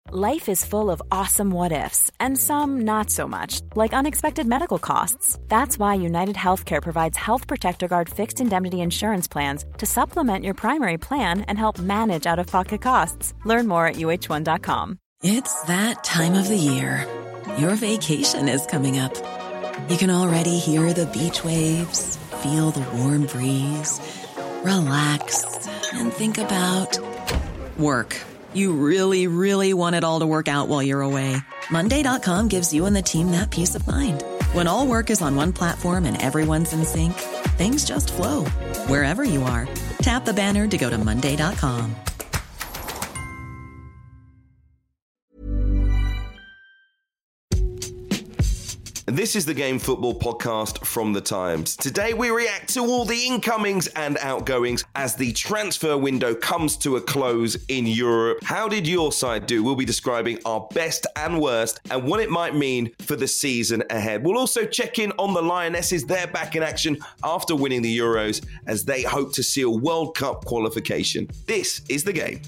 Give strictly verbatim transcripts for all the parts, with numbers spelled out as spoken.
Life is full of awesome what-ifs, and some not so much, like unexpected medical costs. That's why United Healthcare provides Health Protector Guard fixed indemnity insurance plans to supplement your primary plan and help manage out-of-pocket costs. Learn more at U H one dot com. It's that time of the year. Your vacation is coming up. You can already hear the beach waves, feel the warm breeze, relax, and think about work. You really, really want it all to work out while you're away. Monday dot com gives you and the team that peace of mind. When all work is on one platform and everyone's in sync, things just flow. Wherever you are, tap the banner to go to Monday dot com. This is the Game Football podcast from The Times. Today we react to all the incomings and outgoings as the transfer window comes to a close in Europe. How did your side do? We'll be describing our best and worst and what it might mean for the season ahead. We'll also check in on the Lionesses. They're back in action after winning the Euros as they hope to seal World Cup qualification. This is The Game.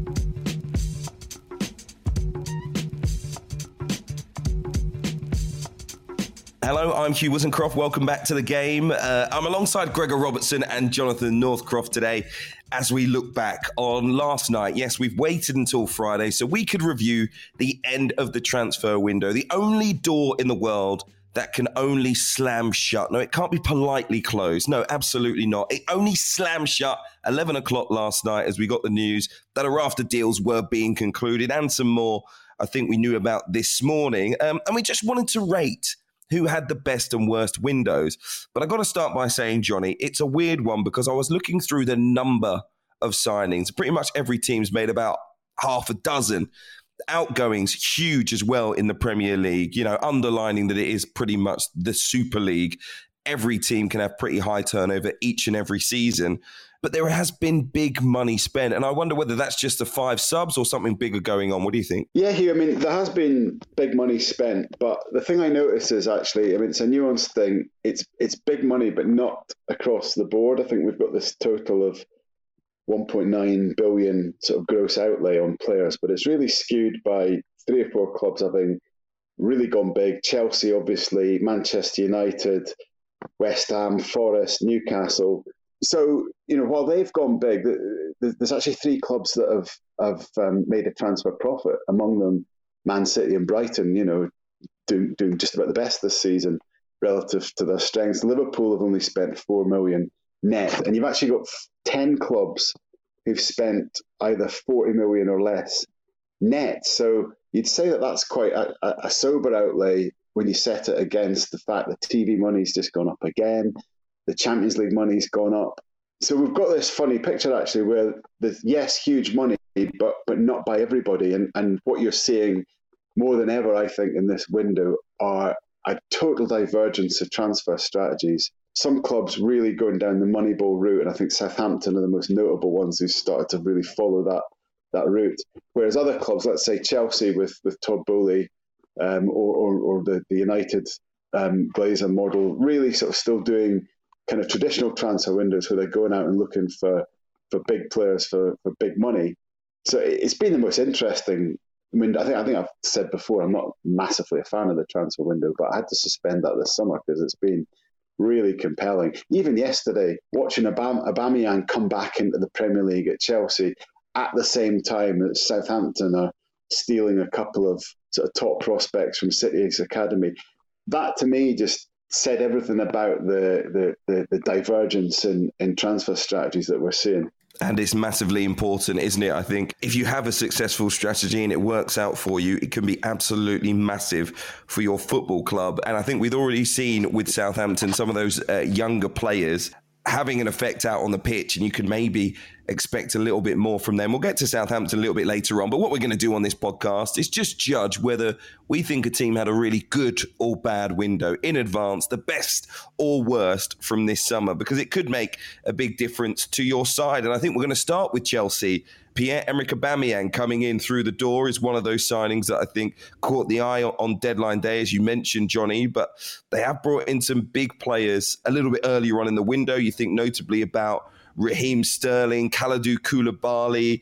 Hello, I'm Hugh Woozencroft. Welcome back to The Game. Uh, I'm alongside Gregor Robertson and Jonathan Northcroft today as we look back on last night. Yes, we've waited until Friday so we could review the end of the transfer window, the only door in the world that can only slam shut. No, it can't be politely closed. No, absolutely not. It only slammed shut eleven o'clock last night as we got the news that a raft of deals were being concluded and some more I think we knew about this morning. Um, and we just wanted to rate who had the best and worst windows. But I got to start by saying, Johnny, it's a weird one because I was looking through the number of signings. Pretty much every team's made about half a dozen. Outgoings, huge as well in the Premier League, you know, underlining that it is pretty much the Super League. Every team can have pretty high turnover each and every season. But there has been big money spent. And I wonder whether that's just the five subs or something bigger going on. What do you think? Yeah, Hugh, I mean, there has been big money spent. But the thing I notice is actually, I mean, it's a nuanced thing. It's it's big money, but not across the board. I think we've got this total of one point nine billion sort of gross outlay on players. But it's really skewed by three or four clubs having really gone big. Chelsea, obviously, Manchester United, West Ham, Forest, Newcastle. So, you know, while they've gone big, there's actually three clubs that have, have um, made a transfer profit. Among them, Man City and Brighton, you know, doing, doing just about the best this season relative to their strengths. Liverpool have only spent four million net. And you've actually got ten clubs who've spent either forty million or less net. So you'd say that that's quite a, a sober outlay when you set it against the fact that T V money's just gone up again. The Champions League money's gone up. So we've got this funny picture, actually, where there's, yes, huge money, but but not by everybody. And, and what you're seeing more than ever, I think, in this window are a total divergence of transfer strategies. Some clubs really going down the Moneyball route, and I think Southampton are the most notable ones who started to really follow that that route. Whereas other clubs, let's say Chelsea with, with Todd Boehly, um, or, or, or the, the United um, Glazer model, really sort of still doing kind of traditional transfer windows where they're going out and looking for, for big players for, for big money. So it's been the most interesting. I mean, I think I think I've said before, I'm not massively a fan of the transfer window, but I had to suspend that this summer because it's been really compelling. Even yesterday, watching Aubame- Aubameyang come back into the Premier League at Chelsea at the same time as Southampton are stealing a couple of sort of top prospects from City's academy. That to me just said everything about the the, the, the divergence in, in transfer strategies that we're seeing. And it's massively important, isn't it? I think if you have a successful strategy and it works out for you, it can be absolutely massive for your football club. And I think we've already seen with Southampton some of those uh, younger players having an effect out on the pitch, and you can maybe expect a little bit more from them. We'll get to Southampton a little bit later on, but what we're going to do on this podcast is just judge whether we think a team had a really good or bad window in advance, the best or worst from this summer, because it could make a big difference to your side. And I think we're going to start with Chelsea. Pierre-Emerick Aubameyang coming in through the door is one of those signings that I think caught the eye on deadline day, as you mentioned, Johnny. But they have brought in some big players a little bit earlier on in the window. You think notably about Raheem Sterling, Kalidou Koulibaly,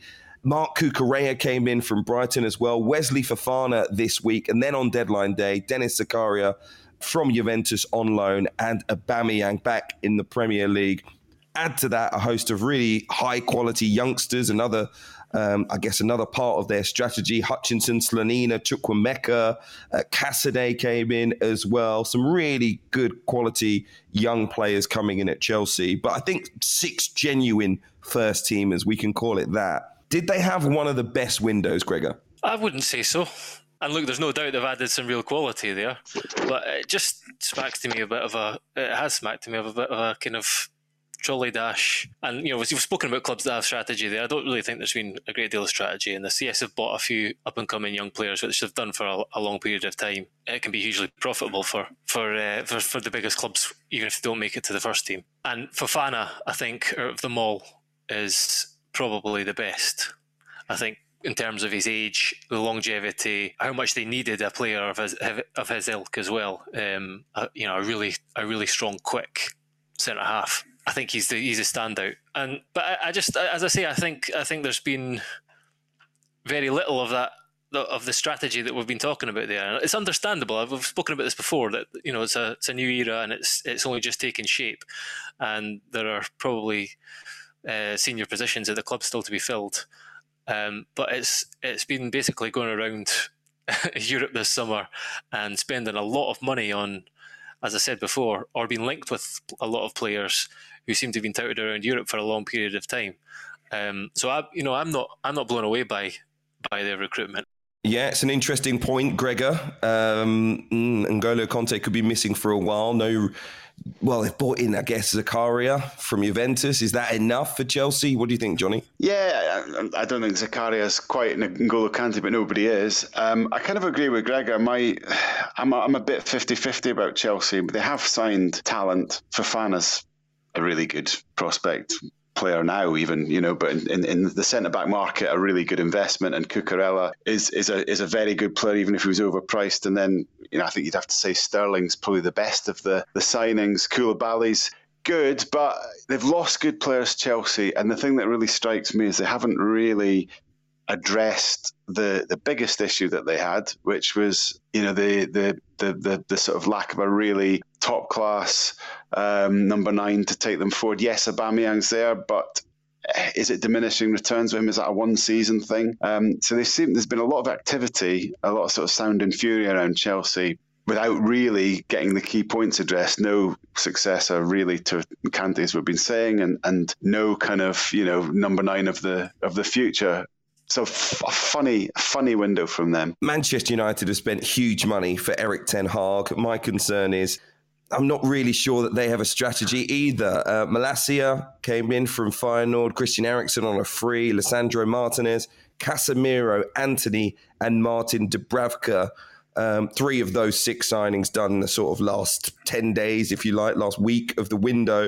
Mark Cucurella came in from Brighton as well. Wesley Fofana this week. And then on deadline day, Denis Zakaria from Juventus on loan and Aubameyang back in the Premier League. Add to that a host of really high-quality youngsters, another, um, I guess, another part of their strategy. Hutchinson, Slonina, Chukwuemeka, uh, Cassidy came in as well. Some really good quality young players coming in at Chelsea. But I think six genuine first teamers, we can call it that. Did they have one of the best windows, Gregor? I wouldn't say so. And look, there's no doubt they've added some real quality there. But it just smacks to me a bit of a, it has smacked to me of a bit of a kind of trolley dash. And, you know, you've spoken about clubs that have strategy there. I don't really think there's been a great deal of strategy in this. Yes, have bought a few up-and-coming young players, which they've done for a, a long period of time. It can be hugely profitable for for, uh, for for the biggest clubs, even if they don't make it to the first team. And Fofana, I think, out of them all, is probably the best. I think in terms of his age, the longevity, how much they needed a player of his of his ilk as well. Um, a, you know, a really a really strong, quick centre half. I think he's the he's a standout. And but I, I just, as I say, I think I think there's been very little of that of the strategy that we've been talking about there. And it's understandable. I've spoken about this before, that, you know, it's a it's a new era and it's it's only just taken shape, and there are probably uh, senior positions at the club still to be filled. Um, but it's it's been basically going around Europe this summer and spending a lot of money on, as I said before, or being linked with a lot of players who seem to have been touted around Europe for a long period of time. Um, so I, you know, I'm not I'm not blown away by by their recruitment. Yeah, it's an interesting point, Gregor. Um, N'Golo Kanté could be missing for a while. No. Well, they've bought in, I guess, Zakaria from Juventus. Is that enough for Chelsea? What do you think, Johnny? Yeah, I, I don't think Zakaria is quite N'Golo Kanté, but nobody is. Um, I kind of agree with Gregor. My, I'm, a, I'm a bit fifty-fifty about Chelsea, but they have signed talent. Fofana's a really good prospect player now, even, you know, but in, in, in the centre-back market, a really good investment, and Cucurella is is a is a very good player, even if he was overpriced. And then, you know, I think you'd have to say Sterling's probably the best of the, the signings. Koulibaly's good, but they've lost good players, Chelsea, and the thing that really strikes me is they haven't really addressed the the biggest issue that they had, which was, you know, the the the the, the sort of lack of a really top class um, number nine to take them forward. Yes, Aubameyang's there, but is it diminishing returns with him? Is that a one season thing? Um, so they seem there's been a lot of activity, a lot of sort of sound and fury around Chelsea, without really getting the key points addressed. No successor really to Kanté, as we've been saying, and and no kind of, you know, number nine of the of the future. So f- a funny, funny window from them. Manchester United have spent huge money for Erik ten Hag. My concern is I'm not really sure that they have a strategy either. Uh, Malacia came in from Feyenoord, Christian Eriksen on a free, Lisandro Martinez, Casemiro, Antony, and Martin Dubravka. Um, three of those six signings done in the sort of last ten days, if you like, last week of the window.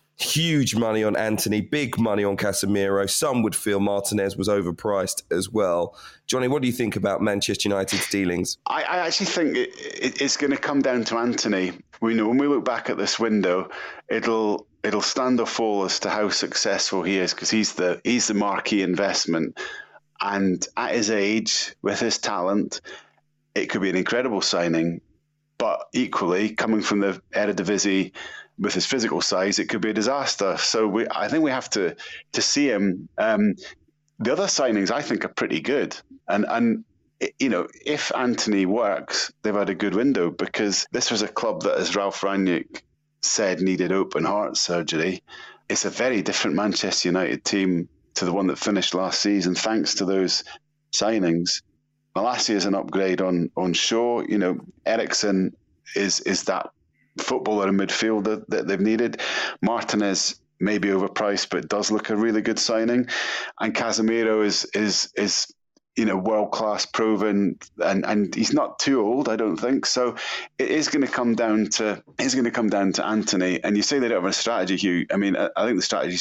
Huge money on Antony, big money on Casemiro. Some would feel Martinez was overpriced as well. Johnny, what do you think about Manchester United's dealings? I, I actually think it, it, it's going to come down to Antony. We know when we look back at this window, it'll it'll stand or fall as to how successful he is, because he's the he's the marquee investment, and at his age, with his talent, it could be an incredible signing. But equally, coming from the Eredivisie, with his physical size, it could be a disaster. So we, I think we have to to see him. Um, the other signings, I think, are pretty good. And, and you know, if Antony works, they've had a good window, because this was a club that, as Ralf Rangnick said, needed open heart surgery. It's a very different Manchester United team to the one that finished last season, thanks to those signings. Malacia is an upgrade on on Shaw. You know, Eriksen is is that footballer in midfield that, that they've needed. Martinez may be overpriced, but does look a really good signing. And Casemiro is is is you know, world class, proven, and and he's not too old, I don't think. So it is going to come down to it's going to come down to Antony. And you say they don't have a strategy, Hugh. I mean, I, I think the strategy is just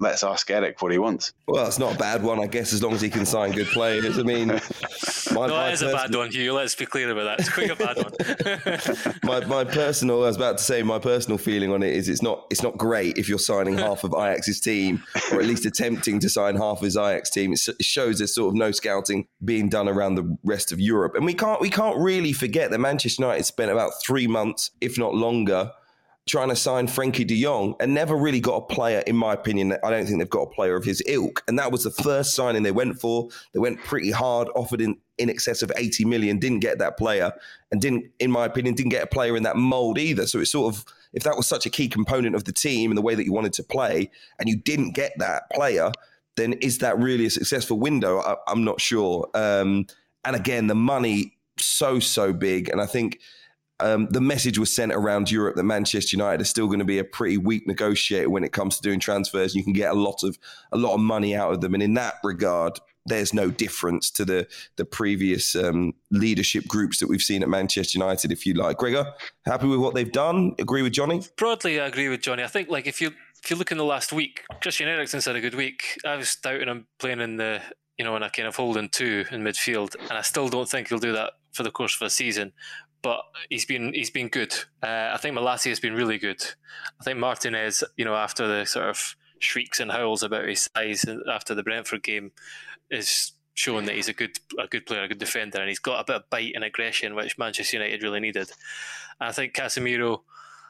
let's ask Eric what he wants. Well, it's not a bad one, I guess, as long as he can sign good players. I mean, my, no, my it is person- a bad one, Hugh. Let's be clear about that. It's quite a bad one. my my personal, I was about to say, my personal feeling on it is it's not it's not great if you're signing half of Ajax's team, or at least attempting to sign half of his Ajax team. It shows there's sort of no scouting being done around the rest of Europe, and we can't we can't really forget that Manchester United spent about three months, if not longer, trying to sign Frankie de Jong and never really got a player, in my opinion. I don't think they've got a player of his ilk. And that was the first signing they went for. They went pretty hard, offered in, in excess of eighty million, didn't get that player, and didn't, in my opinion, didn't get a player in that mould either. So it's sort of, if that was such a key component of the team and the way that you wanted to play, and you didn't get that player, then is that really a successful window? I, I'm not sure. Um, and again, the money, so, so big. And I think Um, the message was sent around Europe that Manchester United are still going to be a pretty weak negotiator when it comes to doing transfers. You can get a lot of a lot of money out of them, and in that regard, there's no difference to the the previous um, leadership groups that we've seen at Manchester United, if you like. Gregor, happy with what they've done? Agree with Johnny? Broadly, I agree with Johnny. I think, like, if you if you look in the last week, Christian Eriksen's had a good week. I was doubting him playing in the you know in a kind of holding two in midfield, and I still don't think he'll do that for the course of a season. But he's been he's been good. Uh, I think Malacia has been really good. I think Martinez, you know, after the sort of shrieks and howls about his size after the Brentford game, is showing that he's a good a good player, a good defender, and he's got a bit of bite and aggression, which Manchester United really needed. And I think Casemiro,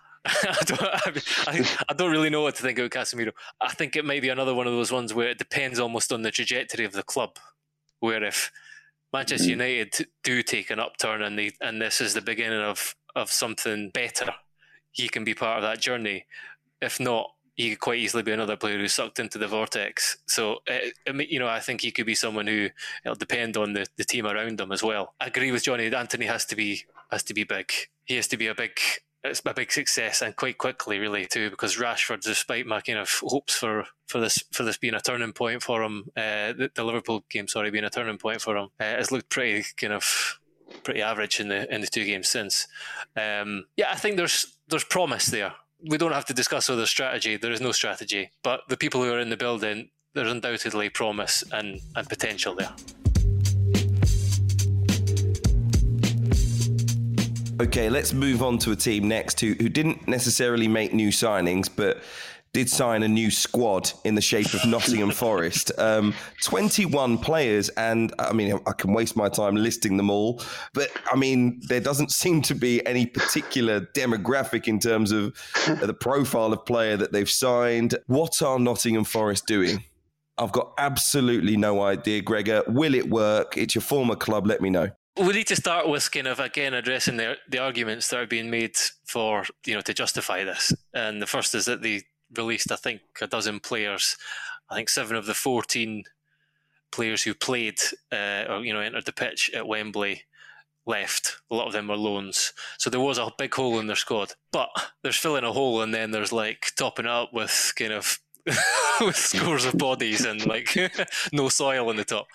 I don't I, I don't really know what to think about Casemiro. I think it might be another one of those ones where it depends almost on the trajectory of the club, where if Manchester United do take an upturn and they, and this is the beginning of, of something better, he can be part of that journey. If not, he could quite easily be another player who's sucked into the vortex. So, it, it, you know, I think he could be someone who, it'll depend on the, the team around him as well. I agree with Johnny. Anthony has to be has to be big. He has to be a big it's a big success, and quite quickly, really, too, because Rashford, despite my kind of hopes for, for this for this being a turning point for him, uh, the, the Liverpool game, sorry, being a turning point for him, uh, has looked pretty kind of pretty average in the in the two games since. Um, yeah, I think there's there's promise there. We don't have to discuss whether there's strategy. There is no strategy, but the people who are in the building, there's undoubtedly promise and, and potential there. Okay, let's move on to a team next who, who didn't necessarily make new signings, but did sign a new squad in the shape of Nottingham Forest. Um, twenty-one players, and I mean, I can waste my time listing them all, but I mean, there doesn't seem to be any particular demographic in terms of the profile of player that they've signed. What are Nottingham Forest doing? I've got absolutely no idea, Gregor. Will it work? It's your former club, let me know. We need to start with kind of, again, addressing the, the arguments that are being made for, you know, to justify this. And the first is that they released, I think, a dozen players. I think seven of the fourteen players who played uh, or, you know, entered the pitch at Wembley left. A lot of them were loans. So there was a big hole in their squad. But there's filling a hole, and then there's like topping it up with kind of with scores of bodies and like no soil in the top.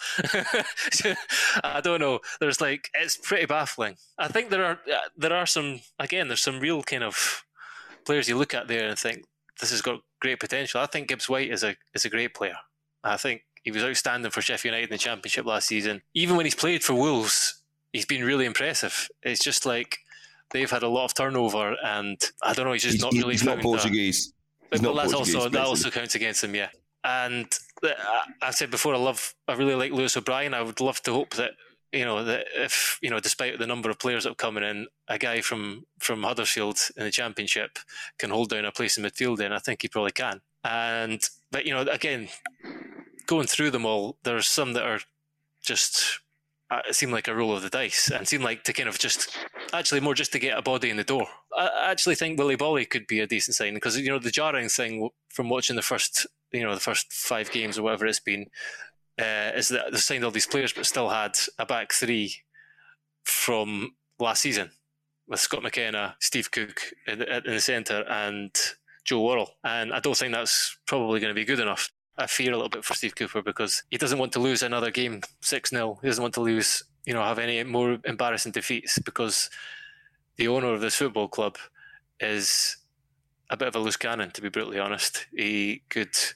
I don't know. There's like, it's pretty baffling. I think there are there are some, again, there's some real kind of players you look at there and think this has got great potential. I think Gibbs White is a is a great player. I think he was outstanding for Sheffield United in the Championship last season. Even when he's played for Wolves, he's been really impressive. It's just like they've had a lot of turnover, and I don't know, he's just he's, not really he's found not Portuguese. But He's not that's Portuguese, also that basically. also counts against him, yeah. And uh, I said before, I love, I really like Lewis O'Brien. I would love to hope that, you know, that if, you know, despite the number of players that are coming in, a guy from from Huddersfield in the Championship can hold down a place in midfield, and I think he probably can. And but you know, again, going through them all, there's some that are just uh, seem like a roll of the dice, and seem like to kind of just actually more just to get a body in the door. I actually think Willy Bolly could be a decent sign, because, you know, the jarring thing from watching the first, you know, the first five games or whatever it's been, uh, is that they've signed all these players but still had a back three from last season with Scott McKenna, Steve Cook in the, in the centre, and Joe Worrell. And I don't think that's probably going to be good enough. I fear a little bit for Steve Cooper, because he doesn't want to lose another game six nil. He doesn't want to lose, you know, have any more embarrassing defeats, because the owner of this football club is a bit of a loose cannon, to be brutally honest. He could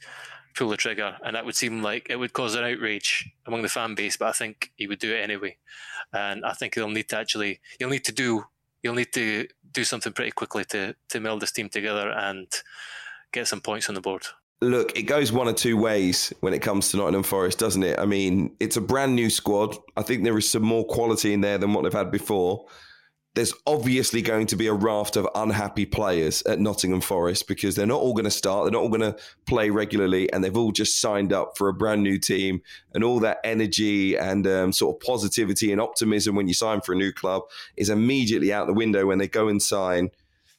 pull the trigger, and that would seem like it would cause an outrage among the fan base, but I think he would do it anyway. And I think he'll need to actually, he'll need to do, he'll need to do something pretty quickly to to meld this team together and get some points on the board. Look, it goes one of two ways when it comes to Nottingham Forest, doesn't it? I mean, it's a brand new squad. I think there is some more quality in there than what they've had before. There's obviously going to be a raft of unhappy players at Nottingham Forest because they're not all going to start. They're not all going to play regularly, and they've all just signed up for a brand new team. And all that energy and um, sort of positivity and optimism when you sign for a new club is immediately out the window when they go and sign.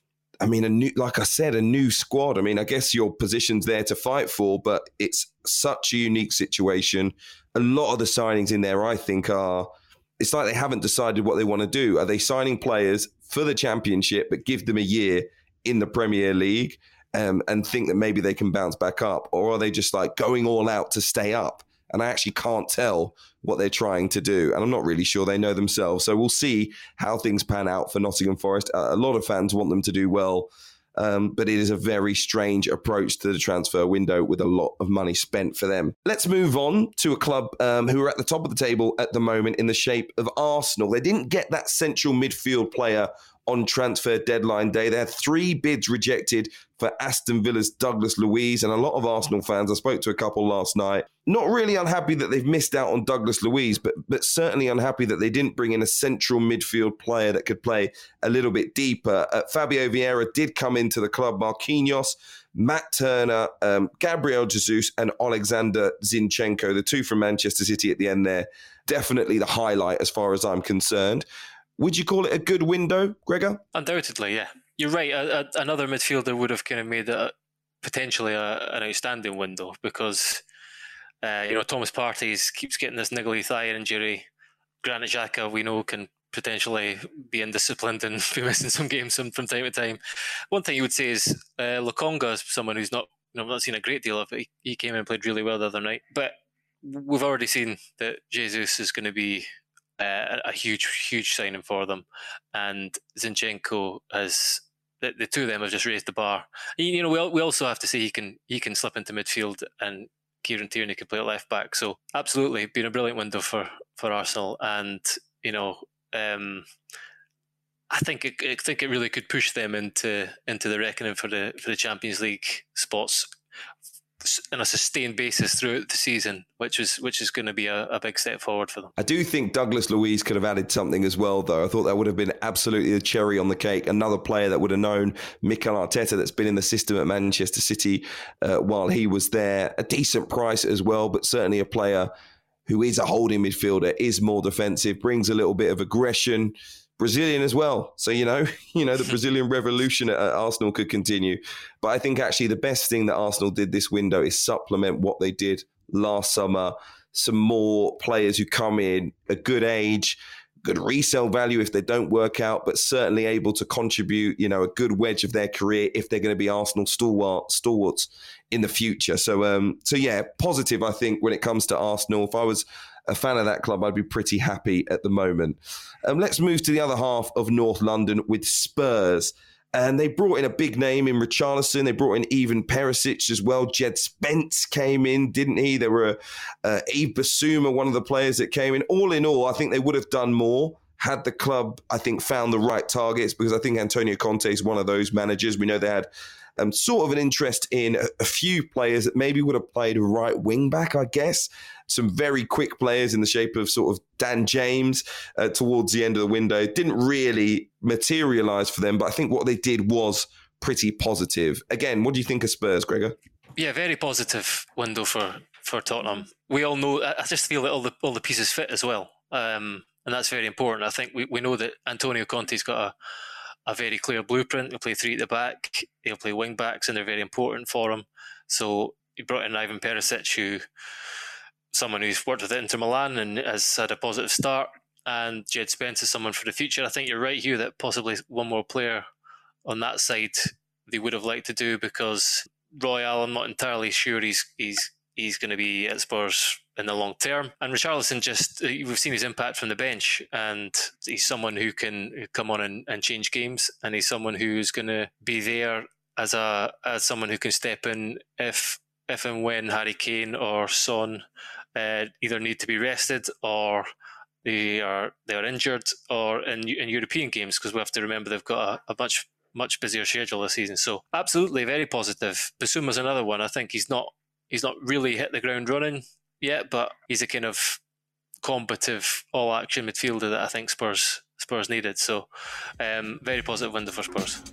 I mean, a new, like I said, a new squad. I mean, I guess your position's there to fight for, but it's such a unique situation. A lot of the signings in there, I think, are... It's like they haven't decided what they want to do. Are they signing players for the Championship but give them a year in the Premier League um, and think that maybe they can bounce back up? Or are they just like going all out to stay up? And I actually can't tell what they're trying to do. And I'm not really sure they know themselves. So we'll see how things pan out for Nottingham Forest. Uh, a lot of fans want them to do well. Um, but it is a very strange approach to the transfer window with a lot of money spent for them. Let's move on to a club um, who are at the top of the table at the moment in the shape of Arsenal. They didn't get that central midfield player on transfer deadline day. They had three bids rejected for Aston Villa's Douglas Luiz, and a lot of Arsenal fans, I spoke to a couple last night, not really unhappy that they've missed out on Douglas Luiz, but but certainly unhappy that they didn't bring in a central midfield player that could play a little bit deeper. Uh, Fabio Vieira did come into the club. Marquinhos, Matt Turner, um, Gabriel Jesus, and Alexander Zinchenko, the two from Manchester City at the end there, definitely the highlight as far as I'm concerned. Would you call it a good window, Gregor? Undoubtedly, yeah. You're right. A, a, another midfielder would have kind of made it potentially a, an outstanding window because, uh, you know, Thomas Partey keeps getting this niggly thigh injury. Granit Xhaka, we know, can potentially be indisciplined and be missing some games from time to time. One thing you would say is uh, Lokonga is someone who's not, you know, I've not seen a great deal of it. He, he came in and played really well the other night. But we've already seen that Jesus is going to be Uh, a huge, huge signing for them, and Zinchenko has the, the two of them have just raised the bar. You know, we we also have to say he can he can slip into midfield, and Kieran Tierney can play at left back. So absolutely, been a brilliant window for, for Arsenal, and you know, um, I think it, I think it really could push them into into the reckoning for the for the Champions League spots on a sustained basis throughout the season, which is which is going to be a, a big step forward for them. I do think Douglas Luiz could have added something as well, though. I thought that would have been absolutely the cherry on the cake. Another player that would have known Mikel Arteta, that's been in the system at Manchester City uh, while he was there. A decent price as well, but certainly a player who is a holding midfielder, is more defensive, brings a little bit of aggression. Brazilian as well. So, you know, you know, the Brazilian revolution at Arsenal could continue. But I think actually the best thing that Arsenal did this window is supplement what they did last summer. Some more players who come in, a good age, good resale value if they don't work out, but certainly able to contribute, you know, a good wedge of their career if they're going to be Arsenal stalwart, stalwarts in the future. So, um, so yeah, positive, I think, when it comes to Arsenal. If I was a fan of that club, I'd be pretty happy at the moment. Um, let's move to the other half of North London with Spurs. And they brought in a big name in Richarlison. They brought in Ivan Perisic as well. Jed Spence came in, didn't he? There were uh, Yves Bissouma, one of the players that came in. All in all, I think they would have done more had the club, I think, found the right targets, because I think Antonio Conte is one of those managers. We know they had um, sort of an interest in a, a few players that maybe would have played right wing back, I guess. Some very quick players in the shape of sort of Dan James uh, towards the end of the window. Didn't really materialise for them, but I think what they did was pretty positive. Again, what do you think of Spurs, Gregor? Yeah, very positive window for, for Tottenham. We all know, I just feel that all the all the pieces fit as well. Um, and that's very important. I think we, we know that Antonio Conte's got a, a very clear blueprint. He'll play three at the back. He'll play wing backs, and they're very important for him. So he brought in Ivan Perisic, who... someone who's worked with Inter Milan and has had a positive start, and Jed Spence is someone for the future. I think you're right, Hugh, that possibly one more player on that side they would have liked to do, because Royal, I'm not entirely sure he's he's he's going to be at Spurs in the long term. And Richarlison, just we've seen his impact from the bench, and he's someone who can come on and, and change games, and he's someone who's going to be there as a as someone who can step in if if and when Harry Kane or Son uh, either need to be rested or they are they are injured, or in in European games, because we have to remember they've got a, a much much busier schedule this season. So absolutely very positive. Bissouma's another one. I think he's not he's not really hit the ground running yet, but he's a kind of combative all action midfielder that I think Spurs Spurs needed. So um, very positive window for Spurs.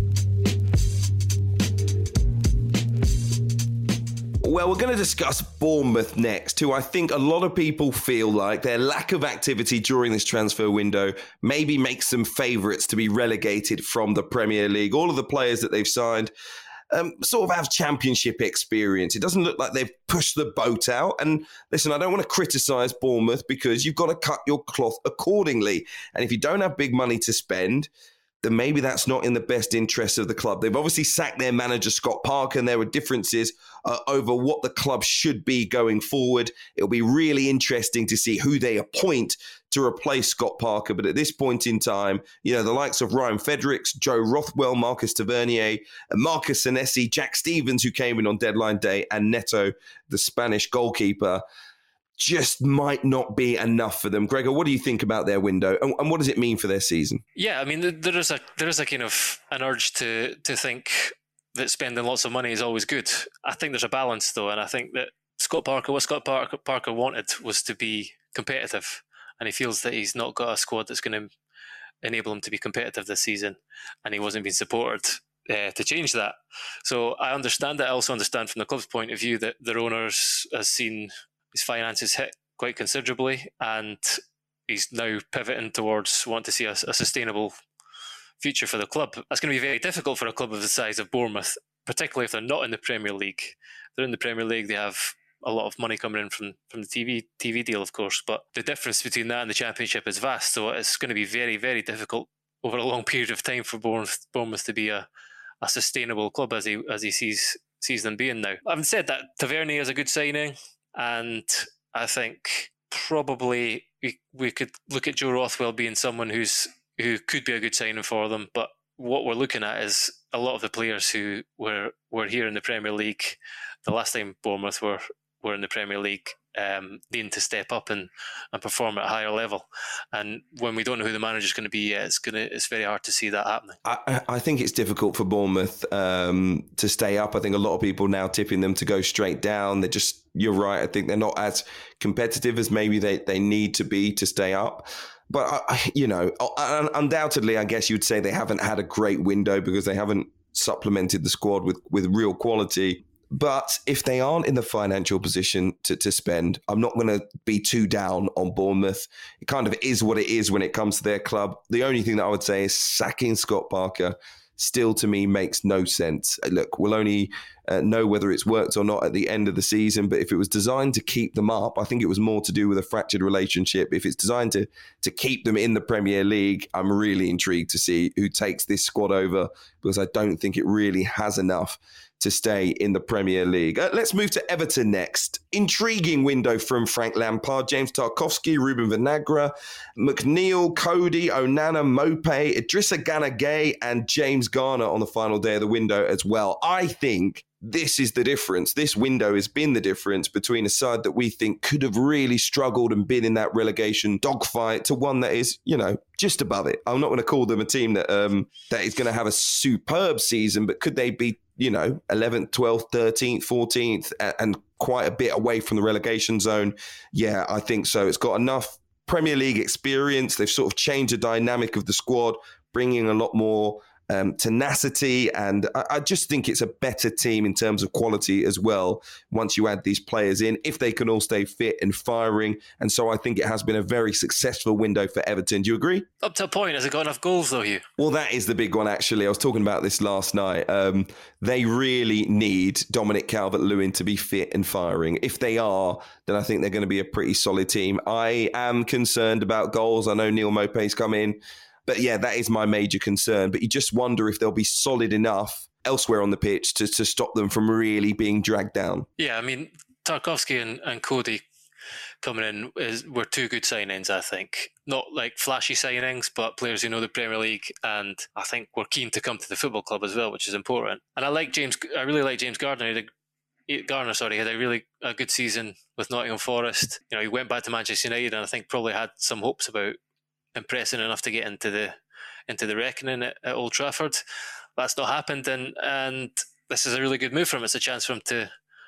Well, we're going to discuss Bournemouth next, who I think a lot of people feel like their lack of activity during this transfer window maybe makes them favourites to be relegated from the Premier League. All of the players that they've signed um, sort of have championship experience. It doesn't look like they've pushed the boat out. And listen, I don't want to criticise Bournemouth, because you've got to cut your cloth accordingly. And if you don't have big money to spend, then maybe that's not in the best interest of the club. They've obviously sacked their manager, Scott Parker, and there were differences uh, over what the club should be going forward. It'll be really interesting to see who they appoint to replace Scott Parker. But at this point in time, you know, the likes of Ryan Fredericks, Joe Rothwell, Marcus Tavernier, Marcus Senesi, Jack Stevens, who came in on deadline day, and Neto, the Spanish goalkeeper, just might not be enough for them. Gregor, what do you think about their window, and, and what does it mean for their season? Yeah, I mean, there is a there is a kind of an urge to to think that spending lots of money is always good. I think there's a balance though, and I think that Scott Parker, what Scott Parker, Parker wanted was to be competitive, and he feels that he's not got a squad that's going to enable him to be competitive this season, and he wasn't being supported uh, to change that. So I understand that. I also understand from the club's point of view that their owners has seen his finances hit quite considerably, and he's now pivoting towards wanting to see a, a sustainable future for the club. That's going to be very difficult for a club of the size of Bournemouth, particularly if they're not in the Premier League. They're in the Premier League, they have a lot of money coming in from, from the T V T V deal, of course, but the difference between that and the Championship is vast, so it's going to be very, very difficult over a long period of time for Bournemouth, Bournemouth to be a, a sustainable club as he as he sees sees them being now. Having said that, Tavernier is a good signing, and I think probably we, we could look at Joe Rothwell being someone who's who could be a good signing for them. But what we're looking at is a lot of the players who were, were here in the Premier League the last time Bournemouth were, were in the Premier League, um, needing to step up and, and perform at a higher level. And when we don't know who the manager's going to be yet, it's going to it's very hard to see that happening. I, I think it's difficult for Bournemouth um, to stay up. I think a lot of people now tipping them to go straight down. They're just, you're right, I think they're not as competitive as maybe they, they need to be to stay up. But, I, you know, undoubtedly, I guess you'd say they haven't had a great window because they haven't supplemented the squad with, with real quality. But if they aren't in the financial position to, to spend, I'm not going to be too down on Bournemouth. It kind of is what it is when it comes to their club. The only thing that I would say is sacking Scott Parker still, to me, makes no sense. Look, we'll only uh, know whether it's worked or not at the end of the season. But if it was designed to keep them up, I think it was more to do with a fractured relationship. If it's designed to to keep them in the Premier League, I'm really intrigued to see who takes this squad over, because I don't think it really has enough to stay in the Premier League. Uh, let's move to Everton next. Intriguing window from Frank Lampard, James Tarkowski, Ruben Vinagre, McNeil, Cody, Onana, Mope, Idrissa Gana Gueye, and James Garner on the final day of the window as well. I think this is the difference. This window has been the difference between a side that we think could have really struggled and been in that relegation dogfight to one that is, you know, just above it. I'm not going to call them a team that um, that is going to have a superb season, but could they be, you know, eleventh, twelfth, thirteenth, fourteenth, and quite a bit away from the relegation zone? Yeah, I think so. It's got enough Premier League experience. They've sort of changed the dynamic of the squad, bringing a lot more Um, tenacity, and I, I just think it's a better team in terms of quality as well once you add these players in, if they can all stay fit and firing. And so I think it has been a very successful window for Everton. Do you agree? Up to a point. Has it got enough goals though, Hugh? Well, that is the big one, actually. I was talking about this last night. Um, they really need Dominic Calvert-Lewin to be fit and firing. If they are, then I think they're going to be a pretty solid team. I am concerned about goals. I know Neil Mope's come in, but yeah, that is my major concern. But you just wonder if they'll be solid enough elsewhere on the pitch to, to stop them from really being dragged down. Yeah, I mean, Tarkowski and, and Cody coming in is, were two good signings, I think. Not like flashy signings, but players who know the Premier League, and I think were keen to come to the football club as well, which is important. And I like James. I really like James Gardner. He had a Garner, sorry, had a really a good season with Nottingham Forest. You know, he went back to Manchester United, and I think probably had some hopes about impressing enough to get into the into the reckoning at, at Old Trafford. That's not happened, and and this is a really good move for him. It's a chance for him to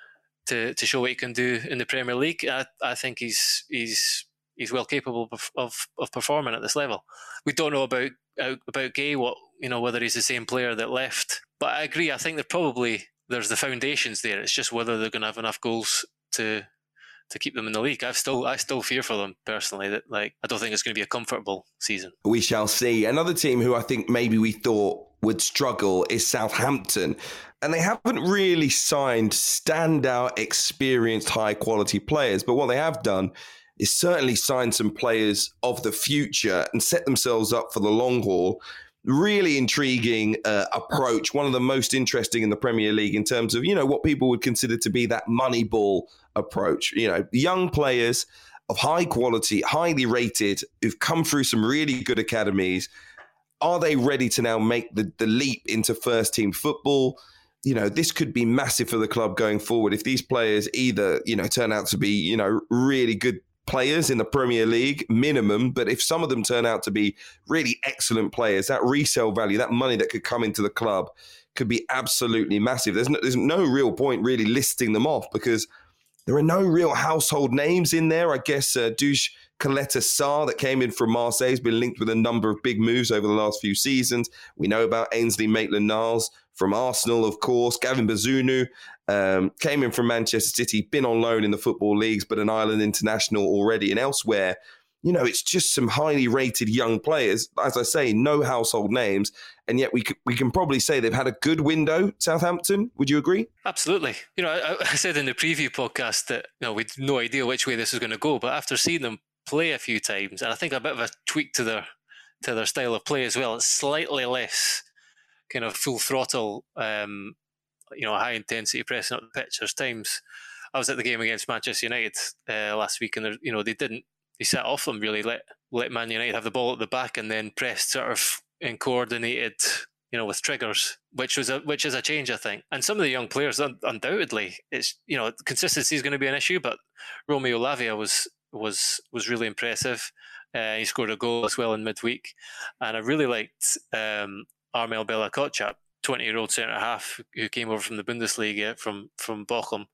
to to show what he can do in the Premier League. I, I think he's he's he's well capable of, of of performing at this level. We don't know about about Gay, what you know, whether he's the same player that left. But I agree. I think they're probably there's the foundations there. It's just whether they're going to have enough goals to to keep them in the league. I've still I still fear for them personally. That like I don't think it's going to be a comfortable season. We shall see. Another team who I think maybe we thought would struggle is Southampton. And they haven't really signed standout, experienced, high-quality players. But what they have done is certainly sign some players of the future and set themselves up for the long haul. Really intriguing uh, approach. One of the most interesting in the Premier League in terms of, you know, what people would consider to be that Moneyball approach. You know, young players of high quality, highly rated, who've come through some really good academies. Are they ready to now make the, the leap into first team football? You know, this could be massive for the club going forward if these players either, you know, turn out to be, you know, really good players in the Premier League, minimum, but if some of them turn out to be really excellent players, that resale value, that money that could come into the club could be absolutely massive. There's no, there's no real point really listing them off because there are no real household names in there. I guess uh, Dush Coletta Sarr that came in from Marseille has been linked with a number of big moves over the last few seasons. We know about Ainsley Maitland-Niles from Arsenal, of course. Gavin Bazunu um, came in from Manchester City, been on loan in the football leagues, but an Ireland international already. And elsewhere, you know, it's just some highly rated young players. As I say, no household names. And yet we c- we can probably say they've had a good window, Southampton. Would you agree? Absolutely. You know, I, I said in the preview podcast that, you know, we had no idea which way this was going to go. But after seeing them play a few times, and I think a bit of a tweak to their to their style of play as well, it's slightly less kind of full throttle, um, you know, high intensity pressing up the pitch. There's times I was at the game against Manchester United uh, last week, and you know they didn't they sat off them really, let let Man United have the ball at the back, and then pressed sort of in coordinated, you know, with triggers, which was a which is a change, I think. And some of the young players, un- undoubtedly, it's you know consistency is going to be an issue, but Romeo Lavia was was was really impressive. Uh, he scored a goal as well in midweek, and I really liked um, Armel Bella Kotchap, twenty-year-old centre-half who came over from the Bundesliga, from, from Bochum.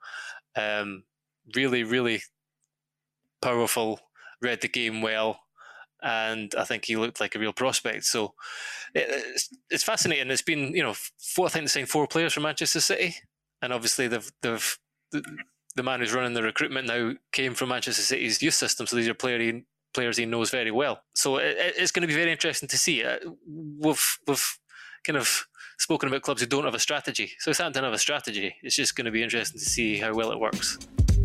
Um, really, really powerful, read the game well, and I think he looked like a real prospect. So it, it's, it's fascinating. It's been, you know, four, I think they signed four players from Manchester City, and obviously they've, they've the, the man who's running the recruitment now came from Manchester City's youth system, so these are player he, players he knows very well. So it, it's going to be very interesting to see. Uh, we've, we've kind of spoken about clubs who don't have a strategy. So Southampton have a strategy. It's just going to be interesting to see how well it works.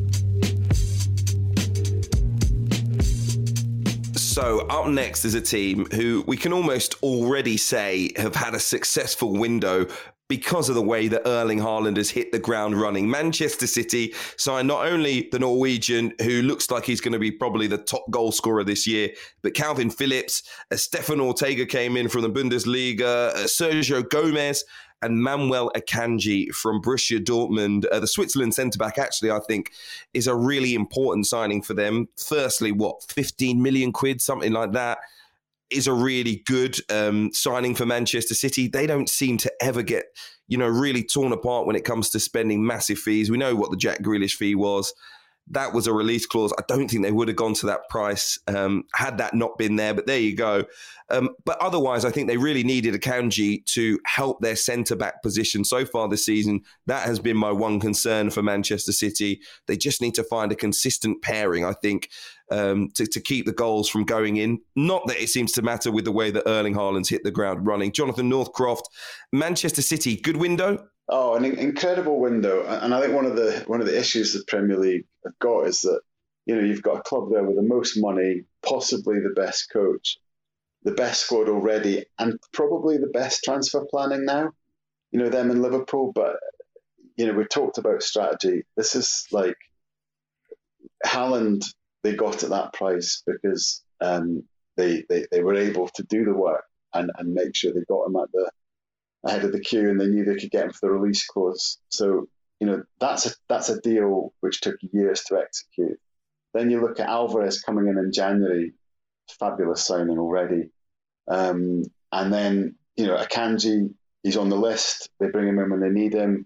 So up next is a team who we can almost already say have had a successful window because of the way that Erling Haaland has hit the ground running. Manchester City signed not only the Norwegian, who looks like he's going to be probably the top goal scorer this year, but Calvin Phillips, uh, Stefan Ortega came in from the Bundesliga, uh, Sergio Gomez, and Manuel Akanji from Borussia Dortmund. Uh, the Switzerland centre-back, actually, I think, is a really important signing for them. Firstly, what, fifteen million quid, something like that, is a really good um, signing for Manchester City. They don't seem to ever get, you know, really torn apart when it comes to spending massive fees. We know what the Jack Grealish fee was. That was a release clause. I don't think they would have gone to that price um, had that not been there, but there you go. Um, but otherwise, I think they really needed Akanji to help their centre-back position. So far this season, that has been my one concern for Manchester City. They just need to find a consistent pairing, I think, um, to, to keep the goals from going in. Not that it seems to matter with the way that Erling Haaland's hit the ground running. Jonathan Northcroft, Manchester City, good window? Oh, an incredible window. And I think one of the one of the issues the Premier League have got is that, you know, you've got a club there with the most money, possibly the best coach, the best squad already, and probably the best transfer planning now, you know, them in Liverpool. But, you know, we talked about strategy. This is like Haaland, they got at that price because um, they, they, they were able to do the work and, and make sure they got him at the ahead of the queue, and they knew they could get him for the release clause. So you know, that's a that's a deal which took years to execute. Then you look at Alvarez coming in in January, fabulous signing already. Um, and then, you know, Akanji, he's on the list. They bring him in when they need him.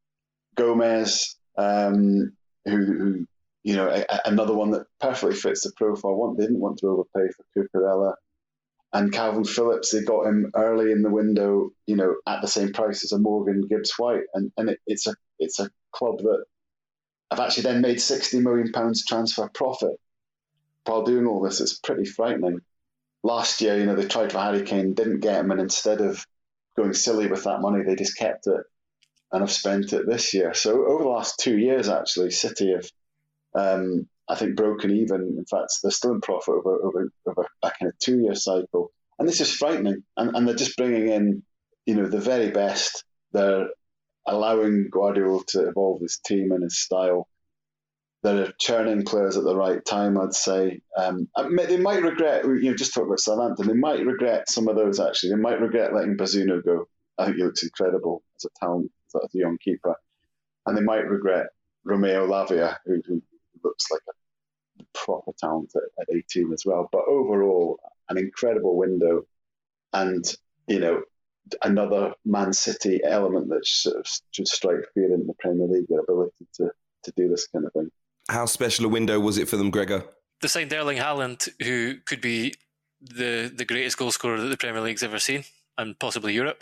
Gomez, um, who, who, you know, a, another one that perfectly fits the profile. One didn't want to overpay for Cucurella. And Calvin Phillips, they got him early in the window, you know, at the same price as a Morgan Gibbs-White. And, and it, it's a it's a club that have actually then made sixty million pounds transfer profit while doing all this. It's pretty frightening. Last year, you know, they tried for Harry Kane, didn't get him, and instead of going silly with that money, they just kept it and have spent it this year. So over the last two years, actually, City have, um, I think, broken even. In fact, they're still in profit over, over, over a kind of two-year cycle. And this is frightening. And, and they're just bringing in, you know, the very best. They're allowing Guardiola to evolve his team and his style. They're churning players at the right time, I'd say. Um, they might regret, you know, just talk about Southampton, they might regret some of those, actually. They might regret letting Bazunu go. I think he looks incredible as a talent, as a young keeper. And they might regret Romeo Lavia, who, who looks like a proper talent at, at eighteen as well. But overall, an incredible window. And, you know, another Man City element that sort of should strike fear in the Premier League, their ability to, to do this kind of thing. How special a window was it for them, Gregor? They signed Erling Haaland, who could be the, the greatest goal scorer that the Premier League's ever seen, and possibly Europe.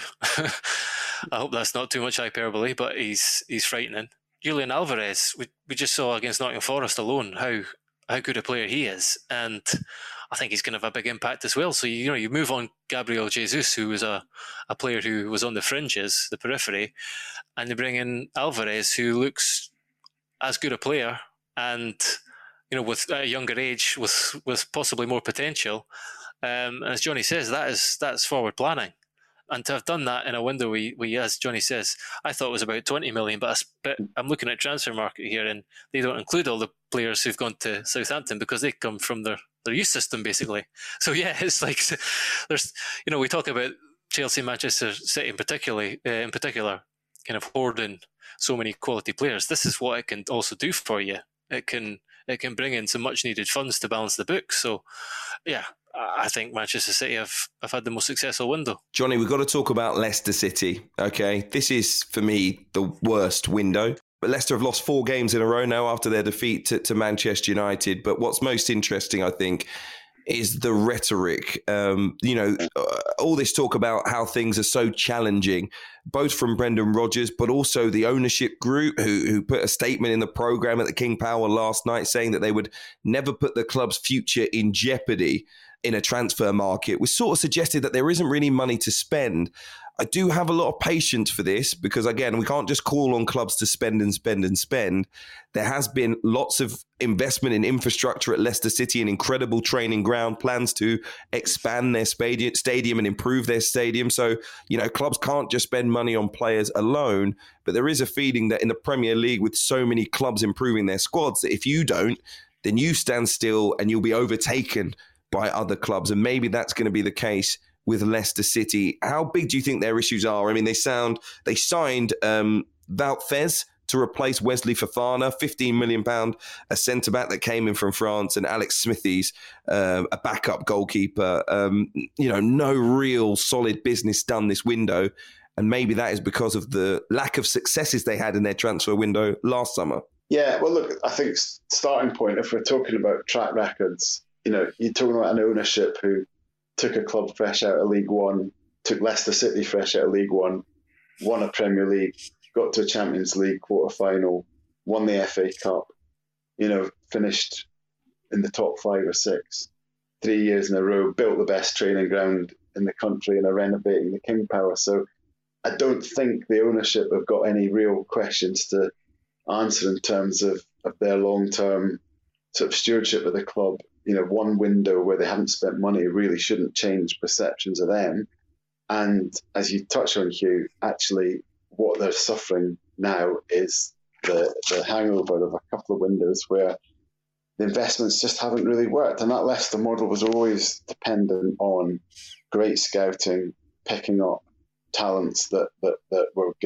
I hope that's not too much hyperbole, but he's he's frightening. Julian Alvarez, we, we just saw against Nottingham Forest alone how how good a player he is, and I think he's going to have a big impact as well. So, you know, you move on Gabriel Jesus, who was a, a player who was on the fringes, the periphery, and you bring in Alvarez, who looks as good a player, and, you know, with a younger age, with with possibly more potential. Um, and as Johnny says, that is that's forward planning. And to have done that in a window, we, we as Johnny says, I thought it was about twenty million, but, I, but I'm looking at transfer market here, and they don't include all the players who've gone to Southampton because they come from their, their youth system, basically. So yeah, it's like there's, you know, we talk about Chelsea, Manchester City in particularly, uh, in particular, kind of hoarding so many quality players. This is what it can also do for you. It can it can bring in some much needed funds to balance the books. So yeah, I think Manchester City have, have had the most successful window. Johnny, we've got to talk about Leicester City, okay? This is, for me, the worst window. But Leicester have lost four games in a row now after their defeat to, to Manchester United. But what's most interesting, I think, is the rhetoric. Um, you know, uh, all this talk about how things are so challenging, both from Brendan Rodgers, but also the ownership group who, who put a statement in the programme at the King Power last night saying that they would never put the club's future in jeopardy in a transfer market, which sort of suggested that there isn't really money to spend. I do have a lot of patience for this because, again, we can't just call on clubs to spend and spend and spend. There has been lots of investment in infrastructure at Leicester City, an incredible training ground, plans to expand their stadium and improve their stadium. So, you know, clubs can't just spend money on players alone. But there is a feeling that in the Premier League, with so many clubs improving their squads, that if you don't, then you stand still and you'll be overtaken by other clubs. And maybe that's going to be the case with Leicester City. How big do you think their issues are? I mean, they sound, they signed um, Wout Faes to replace Wesley Fofana, fifteen million pounds, a centre-back that came in from France, and Alex Smithies, uh, a backup goalkeeper. Um, you know, no real solid business done this window. And maybe that is because of the lack of successes they had in their transfer window last summer. Yeah, well, look, I think starting point, if we're talking about track records, you know, you're talking about an ownership who took a club fresh out of League One, took Leicester City fresh out of League One, won a Premier League, got to a Champions League quarter-final, won the F A Cup, you know, finished in the top five or six, three years in a row, built the best training ground in the country and are renovating the King Power. So I don't think the ownership have got any real questions to answer in terms of, of their long-term sort of stewardship of the club. You know, one window where they haven't spent money really shouldn't change perceptions of them. And as you touch on, Hugh, actually what they're suffering now is the, the hangover of a couple of windows where the investments just haven't really worked. And that Leicester model was always dependent on great scouting, picking up talents that, that, that were going to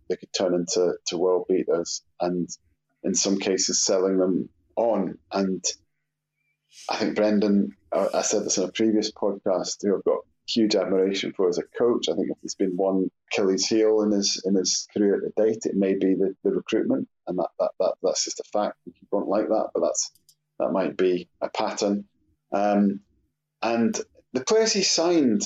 they could turn into to world beaters, and in some cases selling them on. And I think Brendan, I said this in a previous podcast, who I've got huge admiration for as a coach. I think if there's been one Achilles heel in his in his career to date, it may be the, the recruitment, and that, that that that's just a fact. You won't like that, but that's that might be a pattern. Um, and the players he signed,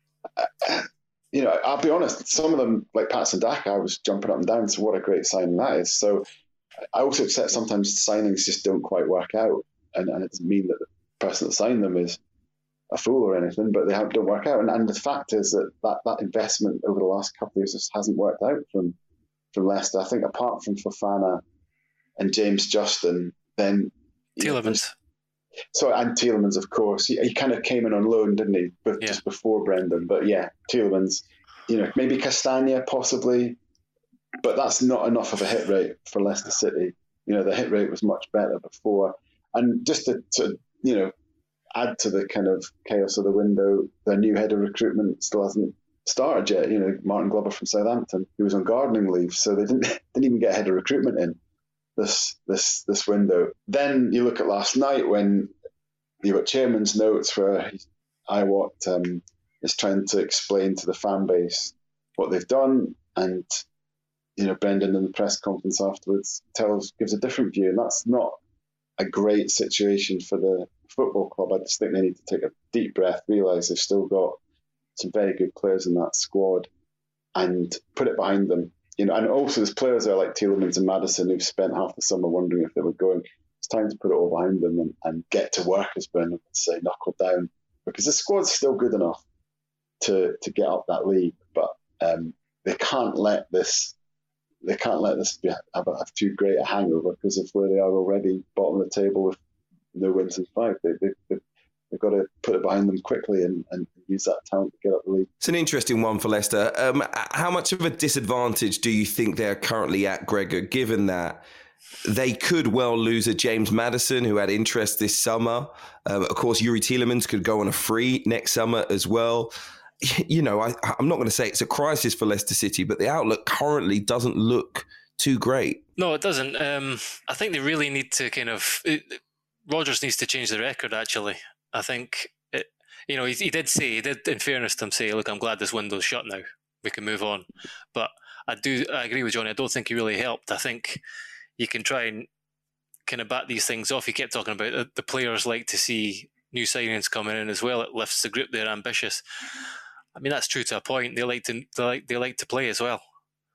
uh, you know, I'll be honest, some of them, like Patson Daka, I was jumping up and down. So what a great signing that is. So I also accept sometimes signings just don't quite work out, and, and it doesn't mean that the person that signed them is a fool or anything, but they have, don't work out. And, and the fact is that, that that investment over the last couple of years just hasn't worked out from from Leicester. I think apart from Fofana and James Justin, then Tielemans. So and Tielemans, of course, he, he kind of came in on loan, didn't he? But yeah. Just before Brendan. But yeah, Tielemans. You know, maybe Castagna possibly, but that's not enough of a hit rate for Leicester City. You know, the hit rate was much better before. And just to, to you know, add to the kind of chaos of the window, their new head of recruitment still hasn't started yet. You know, Martin Glover from Southampton, he was on gardening leave, so they didn't didn't even get a head of recruitment in this this this window. Then you look at last night when you got chairman's notes where Iwat um, is trying to explain to the fan base what they've done, and you know Brendan in the press conference afterwards tells gives a different view, and that's not a great situation for the football club. I just think they need to take a deep breath, realise they've still got some very good players in that squad, and put it behind them. You know, and also there's players there like Tielemans and Maddison who've spent half the summer wondering if they were going. It's time to put it all behind them and, and get to work, as Brendan would say, knuckle down, because the squad's still good enough to to get up that league, but um, they can't let this they can't let this be, have, have too great a hangover because of where they are already, bottom of the table with no wins in five. They, they, they, they've got to put it behind them quickly and, and use that talent to get up the league. It's an interesting one for Leicester. Um, how much of a disadvantage do you think they're currently at, Gregor, given that they could well lose a James Maddison who had interest this summer? Um, of course, Youri Tielemans could go on a free next summer as well. You know, I, I'm not going to say it's a crisis for Leicester City, but the outlook currently doesn't look too great. No, it doesn't. Um, I think they really need to kind of... It, Rodgers needs to change the record, actually. I think, it, you know, he, he did say, he did, in fairness to him, say, look, I'm glad this window's shut now. We can move on. But I do, I agree with Johnny. I don't think he really helped. I think you can try and kind of bat these things off. He kept talking about the, the players like to see new signings coming in as well. It lifts the group. They're ambitious. I mean, that's true to a point. They like to, they like, they like to play as well.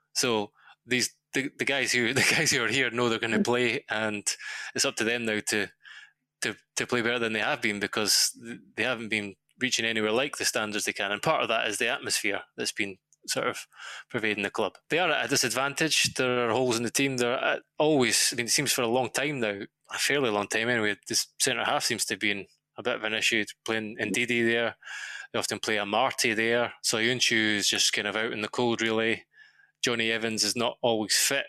So these, the, the guys who, the guys who are here know they're going to play, and it's up to them now to, to, to play better than they have been, because they haven't been reaching anywhere like the standards they can. And part of that is the atmosphere that's been sort of pervading the club. They are at a disadvantage. There are holes in the team. There are always, I mean, it seems for a long time now, a fairly long time anyway, this centre half seems to be in a bit of an issue. Playing Ndidi there, they often play a Marty there. So Soyuncu is just kind of out in the cold, really. Johnny Evans is not always fit.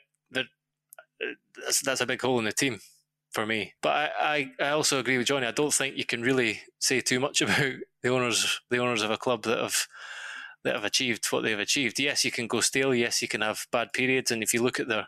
That's, that's a big hole in the team for me. But I, I, I also agree with Johnny. I don't think you can really say too much about the owners the owners of a club that have that have achieved what they've achieved. Yes, you can go stale. Yes, you can have bad periods. And if you look at their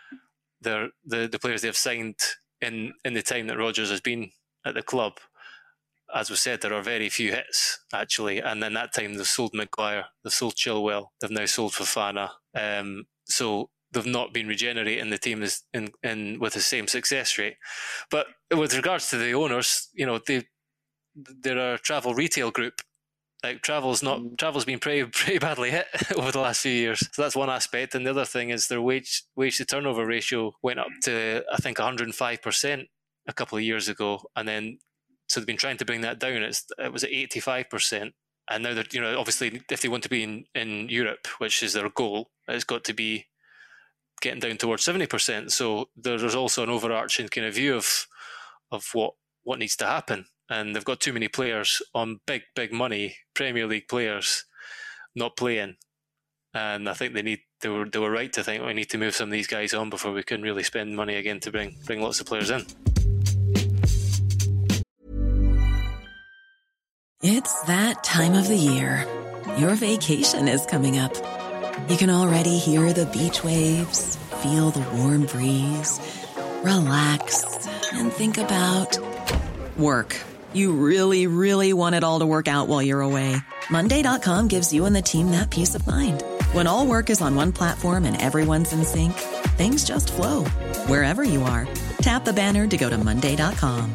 their the, the players they've signed in, in the time that Rodgers has been at the club, as we said, there are very few hits, actually. And then that time they've sold Maguire, they've sold Chilwell, they've now sold Fofana. Um, so they've not been regenerating the team is in, in with the same success rate. But with regards to the owners, you know, they they're a travel retail group. Like travel's not travel's been pretty pretty badly hit over the last few years. So that's one aspect. And the other thing is their wage wage to turnover ratio went up to I think one hundred five percent a couple of years ago, and then so they've been trying to bring that down. It's it was at eighty-five percent, and now they're, you know, obviously if they want to be in, in Europe, which is their goal, it's got to be getting down towards seventy percent. So there's also an overarching kind of view of of what what needs to happen. And they've got too many players on big, big money, Premier League players, not playing. And I think they need they were they were right to think we need to move some of these guys on before we can really spend money again to bring bring lots of players in. It's that time of the year. Your vacation is coming up. You can already hear the beach waves, feel the warm breeze, relax, and think about work. You really, really want it all to work out while you're away. Monday dot com gives you and the team that peace of mind. When all work is on one platform and everyone's in sync, things just flow. Wherever you are, tap the banner to go to Monday dot com.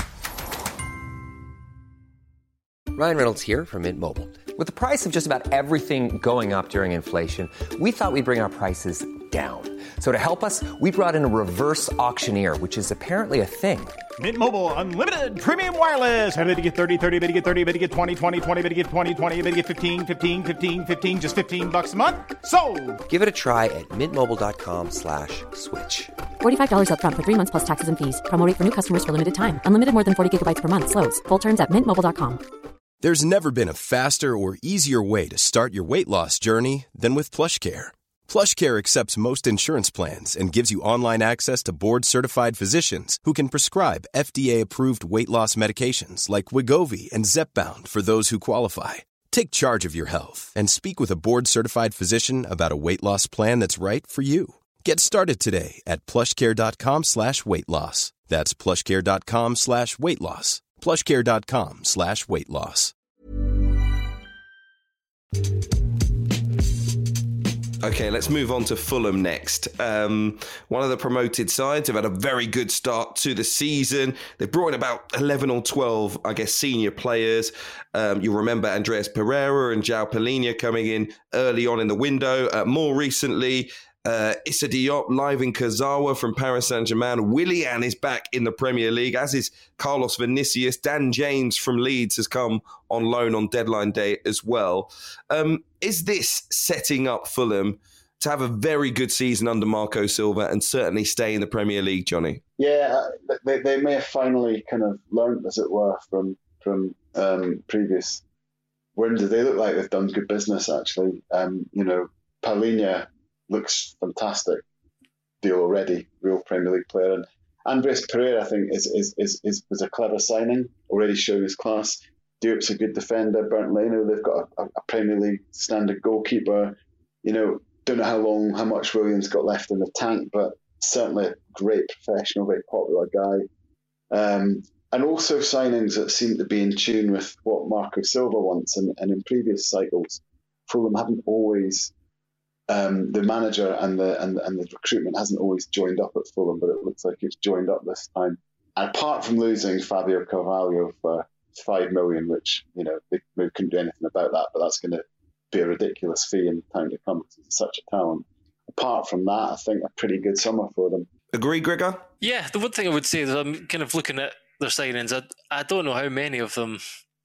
Ryan Reynolds here from Mint Mobile. With the price of just about everything going up during inflation, we thought we'd bring our prices down. So to help us, we brought in a reverse auctioneer, which is apparently a thing. Mint Mobile Unlimited Premium Wireless. How to get thirty, thirty, how to get thirty, how to get twenty, twenty, twenty, how to get twenty, twenty, how to get fifteen, fifteen, fifteen, fifteen, just fifteen bucks a month? Sold! Give it a try at mintmobile.com slash switch. forty-five dollars up front for three months plus taxes and fees. Promo rate for new customers for limited time. Unlimited more than forty gigabytes per month. Slows full terms at mint mobile dot com. There's never been a faster or easier way to start your weight loss journey than with PlushCare. PlushCare accepts most insurance plans and gives you online access to board-certified physicians who can prescribe F D A-approved weight loss medications like Wegovy and Zepbound for those who qualify. Take charge of your health and speak with a board-certified physician about a weight loss plan that's right for you. Get started today at plushcare.com slash weight loss. That's plushcare.com slash weight loss. plushcare.com slash weight loss. Okay, let's move on to Fulham next. Um, one of the promoted sides have had a very good start to the season. They've brought in about eleven or twelve, I guess, senior players. Um, you'll remember Andreas Pereira and João Palhinha coming in early on in the window. Uh, more recently, Uh, Issa Diop, Live in Kurzawa from Paris Saint-Germain. Willian is back in the Premier League, as is Carlos Vinicius. Dan James from Leeds has come on loan on deadline day as well. Um, is this setting up Fulham to have a very good season under Marco Silva and certainly stay in the Premier League, Johnny? Yeah, they, they may have finally kind of learned, as it were, from from um, previous wins. They look like they've done good business, actually. Um, you know, Palhinha looks fantastic deal already, real Premier League player. And Andreas Pereira, I think, is is is, is was a clever signing, already showing his class. Diop's a good defender. Bernd Leno, they've got a, a Premier League standard goalkeeper. You know, don't know how long, how much Williams got left in the tank, but certainly a great professional, very popular guy. Um, and also signings that seem to be in tune with what Marco Silva wants. And, and in previous cycles, Fulham haven't always... Um, the manager and the and, and the recruitment hasn't always joined up at Fulham, but it looks like it's joined up this time. And apart from losing Fabio Carvalho for five million, which you know they, they couldn't do anything about that, but that's going to be a ridiculous fee in time to come because he's such a talent. Apart from that, I think a pretty good summer for them. Agree, Gregor? Yeah, the one thing I would say is I'm kind of looking at their signings. I I don't know how many of them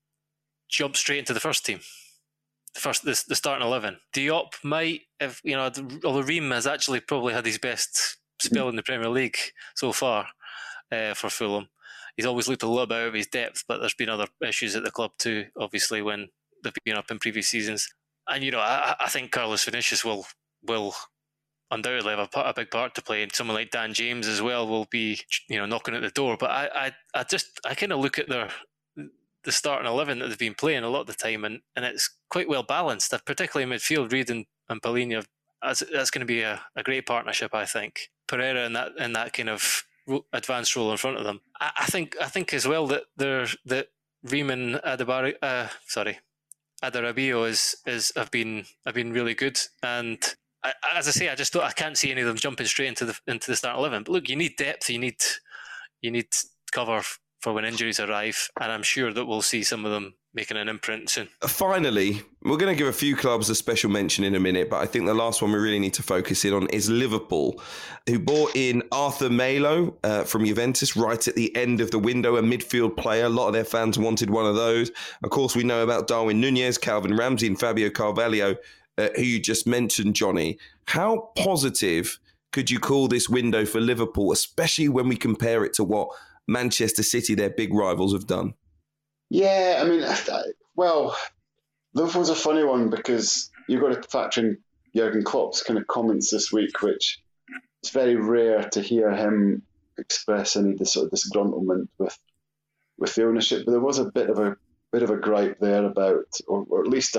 jump straight into the first team. The first, the, the starting eleven. Diop might, if you know, although Ream has actually probably had his best spell in the Premier League so far uh, for Fulham. He's always looked a little bit out of his depth, but there's been other issues at the club too, obviously, when they've been up in previous seasons. And you know, I, I think Carlos Vinicius will will undoubtedly have a, a big part to play, and someone like Dan James as well will be, you know, knocking at the door. But I, I, I just, I kind of look at their the starting eleven that they've been playing a lot of the time, and, and it's quite well balanced, particularly in midfield. Reid and, and Palhinha, that's, that's going to be a, a great partnership, I think. Pereira in that in that kind of advanced role in front of them. I, I think I think as well that they're that Riemann Adabari, uh, sorry, Adarabio is is have been have been really good, and I, as I say, I just don't, I can't see any of them jumping straight into the into the starting eleven. But look, you need depth, you need you need cover for when injuries arrive, and I'm sure that we'll see some of them making an imprint soon. Finally, we're going to give a few clubs a special mention in a minute, but I think the last one we really need to focus in on is Liverpool, who bought in Arthur Melo uh, from Juventus right at the end of the window, a midfield player. A lot of their fans wanted one of those. Of course, we know about Darwin Nunez, Calvin Ramsey and Fabio Carvalho, uh, who you just mentioned, Johnny. How positive could you call this window for Liverpool, especially when we compare it to what Manchester City, their big rivals, have done? Yeah, I mean, well, Liverpool's a funny one because you've got to factor in Jurgen Klopp's kind of comments this week, which it's very rare to hear him express any this sort of disgruntlement with with the ownership. But there was a bit of a bit of a gripe there about, or, or at least a,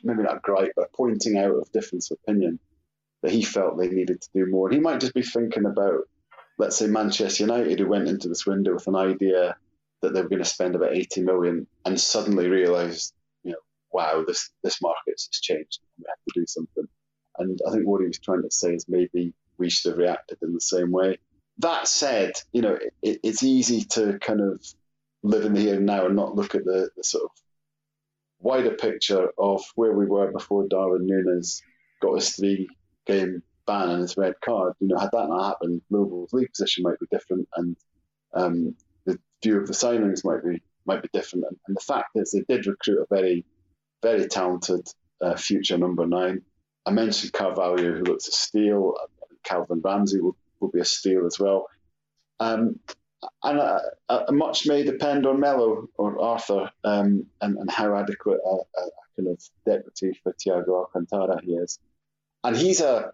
maybe not a gripe, but a pointing out of difference of opinion that he felt they needed to do more. And he might just be thinking about, let's say, Manchester United, who went into this window with an idea that they were going to spend about eighty million and suddenly realised, you know, wow, this this market's just changed. We have to do something. And I think what he was trying to say is maybe we should have reacted in the same way. That said, you know, it, it's easy to kind of live in the here and now and not look at the, the sort of wider picture of where we were before Darwin Núñez got his three-game ban and his red card. You know, had that not happened, Liverpool's league position might be different, and um, the view of the signings might be might be different. And, and the fact is, they did recruit a very, very talented uh, future number nine. I mentioned Carvalho, who looks a steal. Calvin Ramsey will, will be a steal as well. Um, and uh, uh, much may depend on Melo or Arthur um, and, and how adequate a, a, a kind of deputy for Thiago Alcantara he is. And he's a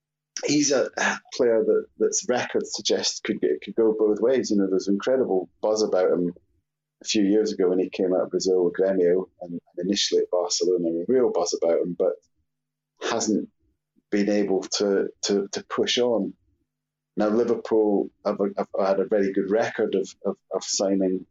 he's a player that that's record suggests could get, could go both ways. You know, there's incredible buzz about him a few years ago when he came out of Brazil with Grêmio and, and initially at Barcelona, a real buzz about him, but hasn't been able to, to, to push on. Now, Liverpool have, have had a very good record of, of, of signing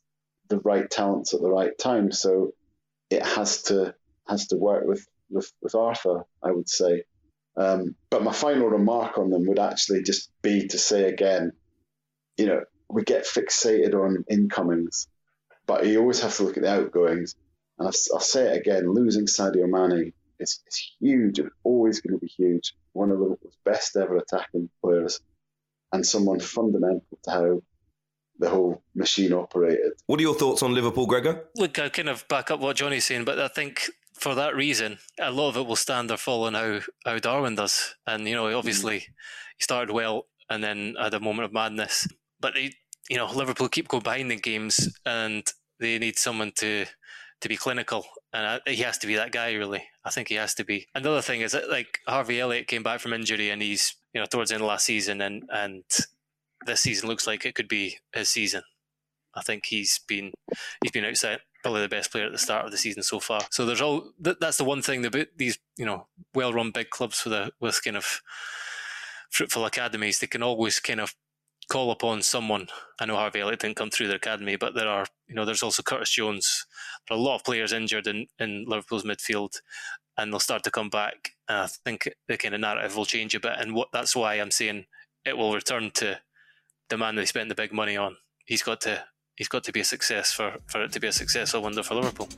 the right talents at the right time, so it has to has to work with, with, with Arthur, I would say. Um, but my final remark on them would actually just be to say again, you know, we get fixated on incomings, but you always have to look at the outgoings. And I'll, I'll say it again, losing Sadio Mane is, is huge. It's always going to be huge. One of Liverpool's best ever attacking players and someone fundamental to how the whole machine operated. What are your thoughts on Liverpool, Gregor? Look, I kind of back up what Johnny's saying, but I think for that reason, a lot of it will stand or fall on how, how Darwin does. And, you know, obviously he started well and then had a moment of madness. But, he, you know, Liverpool keep going behind in games and they need someone to to be clinical. And I, he has to be that guy, really. I think he has to be. And the other thing is that, like, Harvey Elliott came back from injury and he's, you know, towards the end of last season and, and this season looks like it could be his season. I think he's been he's been outside probably the best player at the start of the season so far. So there's all that, that's the one thing about these, you know, well-run big clubs with a with kind of fruitful academies. They can always kind of call upon someone. I know Harvey Elliott didn't come through their academy, but there are, you know, there's also Curtis Jones. There are a lot of players injured in, in Liverpool's midfield, and they'll start to come back. And I think the kind of narrative will change a bit, and what that's why I'm saying it will return to the man they spent the big money on. He's got to. He's got to be a success for, for it to be a successful window for Liverpool.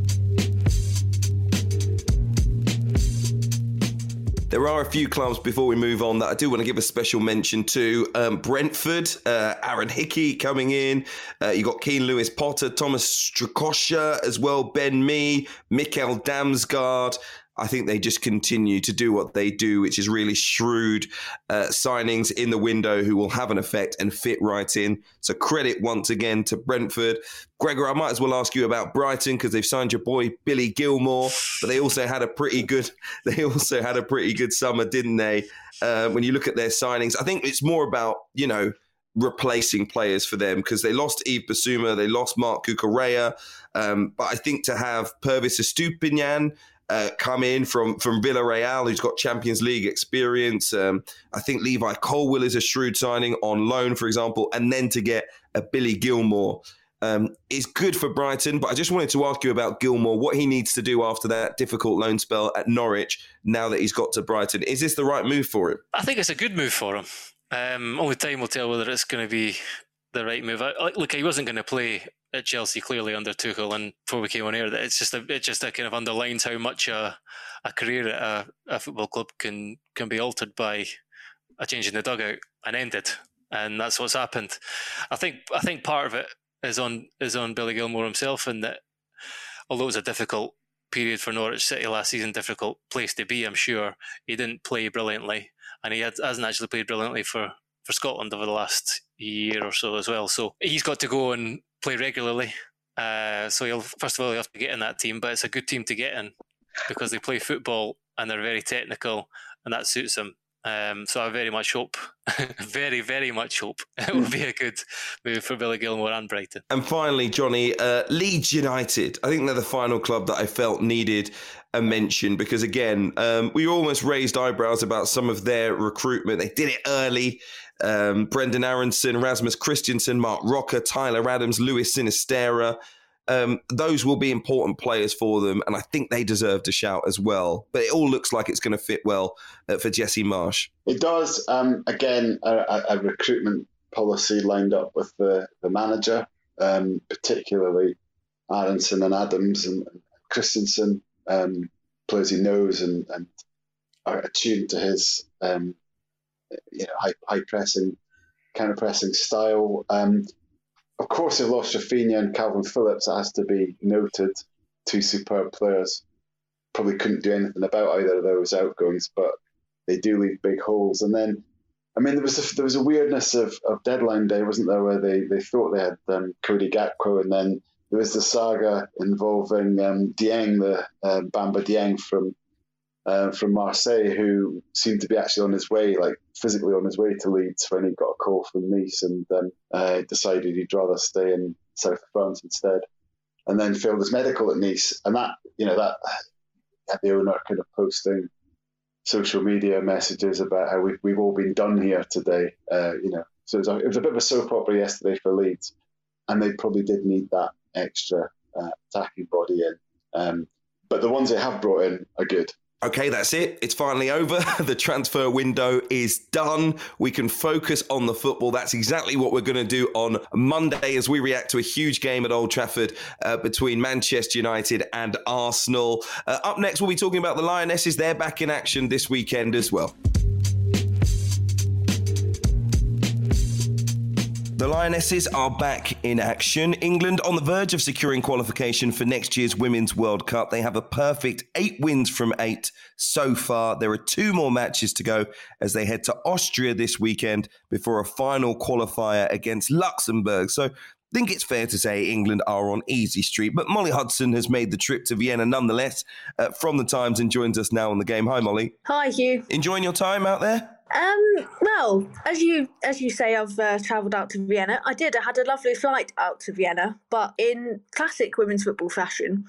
There are a few clubs before we move on that I do want to give a special mention to. Um, Brentford, uh, Aaron Hickey coming in. Uh, you got Keane Lewis Potter, Thomas Strakosha as well, Ben Mee, Mikkel Damsgaard. I think they just continue to do what they do, which is really shrewd uh, signings in the window who will have an effect and fit right in. So credit once again to Brentford. Gregor, I might as well ask you about Brighton because they've signed your boy Billy Gilmour, but they also had a pretty good. They also had a pretty good summer, didn't they? Uh, when you look at their signings, I think it's more about, you know, replacing players for them because they lost Yves Bissouma, they lost Marc Cucurella, um, but I think to have Pervis Estupiñán Uh, come in from, from Villarreal, who's got Champions League experience. Um, I think Levi Colwill is a shrewd signing on loan, for example, and then to get a Billy Gilmour um, is good for Brighton. But I just wanted to ask you about Gilmour, what he needs to do after that difficult loan spell at Norwich, now that he's got to Brighton. Is this the right move for him? I think it's a good move for him. Um, only time will tell whether it's going to be the right move. I, look, he wasn't going to play at Chelsea clearly under Tuchel, and before we came on air, that it's just a, it just a kind of underlines how much a, a career at a, a football club can can be altered by a change in the dugout and ended, and that's what's happened. I think I think part of it is on is on Billy Gilmour himself, and that although it was a difficult period for Norwich City last season, difficult place to be, I'm sure he didn't play brilliantly, and he had, hasn't actually played brilliantly for, for Scotland over the last year or so as well. So he's got to go and play regularly. Uh, so he'll first of all he'll have to get in that team, but it's a good team to get in because they play football and they're very technical, and that suits him. Um, so I very much hope, very, very much hope it will be a good move for Billy Gilmore and Brighton. And finally, Johnny, uh, Leeds United. I think they're the final club that I felt needed a mention because, again, um, we almost raised eyebrows about some of their recruitment. They did it early. Um, Brendan Aronson, Rasmus Christensen, Mark Rocker, Tyler Adams, Luis Sinisterra. Um, those will be important players for them, and I think they deserve a shout as well. But it all looks like it's going to fit well uh, for Jesse Marsch. It does. Um, again, a, a recruitment policy lined up with the, the manager, um, particularly Aronson and Adams and, and Christensen, um, players he knows and, and are attuned to his um, you know, high, high pressing, counter pressing style. Um, Of course, they've lost Rafinha and Calvin Phillips. That has to be noted. Two superb players. Probably couldn't do anything about either of those outgoings, but they do leave big holes. And then, I mean, there was a, there was a weirdness of, of deadline day, wasn't there, where they, they thought they had um, Cody Gakpo, and then there was the saga involving um, Dieng, the uh, Bamba Dieng from uh, from Marseille, who seemed to be actually on his way, like physically on his way to Leeds when he got a call from Nice and um, uh, decided he'd rather stay in south of France instead, and then failed his medical at Nice. And that, you know, that had the owner kind of posting social media messages about how we've, we've all been done here today. Uh, you know, so it was, a, it was a bit of a soap opera yesterday for Leeds, and they probably did need that extra uh, attacking body in. Um, but the ones they have brought in are good. Okay, that's it. It's finally over. The transfer window is done. We can focus on the football. That's exactly what we're going to do on Monday as we react to a huge game at Old Trafford uh, between Manchester United and Arsenal. Uh, up next, we'll be talking about the Lionesses. They're back in action this weekend as well. The Lionesses are back in action. England on the verge of securing qualification for next year's Women's World Cup. They have a perfect eight wins from eight so far. There are two more matches to go as they head to Austria this weekend before a final qualifier against Luxembourg. So I think it's fair to say England are on easy street. But Molly Hudson has made the trip to Vienna nonetheless uh, from the Times and joins us now on the game. Hi, Molly. Hi, Hugh. Enjoying your time out there? Um, well, as you as you say, I've uh, travelled out to Vienna. I did. I had a lovely flight out to Vienna, but in classic women's football fashion,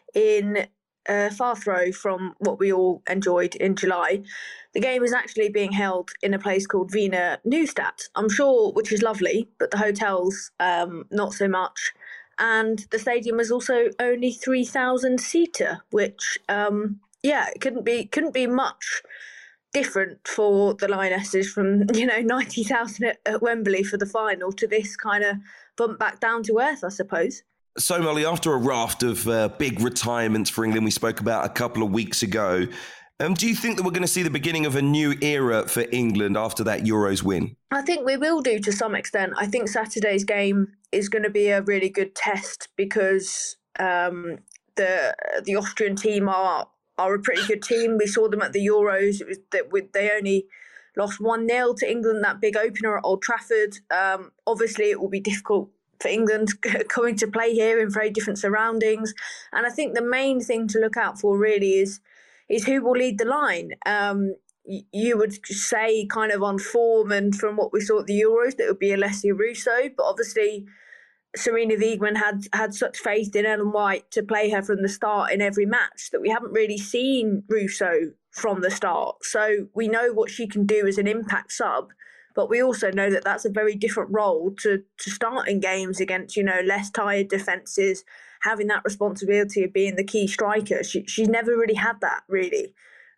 in uh, far throw from what we all enjoyed in July, the game is actually being held in a place called Wiener Neustadt. I'm sure, which is lovely, but the hotels, um, not so much. And the stadium is also only three thousand seater, which, um, yeah, it couldn't be couldn't be much different for the Lionesses from, you know, ninety thousand at, at Wembley for the final to this kind of bump back down to earth, I suppose. So, Molly, after a raft of uh, big retirements for England we spoke about a couple of weeks ago, um, do you think that we're going to see the beginning of a new era for England after that Euros win? I think we will do to some extent. I think Saturday's game is going to be a really good test because um, the the Austrian team are are a pretty good team. We saw them at the Euros. It was that with they only lost one nil to England, that big opener at Old Trafford. Um, obviously, it will be difficult for England coming to play here in very different surroundings. And I think the main thing to look out for really is is who will lead the line. Um, you would say kind of on form and from what we saw at the Euros that it would be Alessia Russo, but obviously Serena Wiegmann had had such faith in Ellen White to play her from the start in every match that we haven't really seen Russo from the start. So we know what she can do as an impact sub, but we also know that that's a very different role to, to starting games against, you know, less tired defences, having that responsibility of being the key striker. She, she's never really had that, really.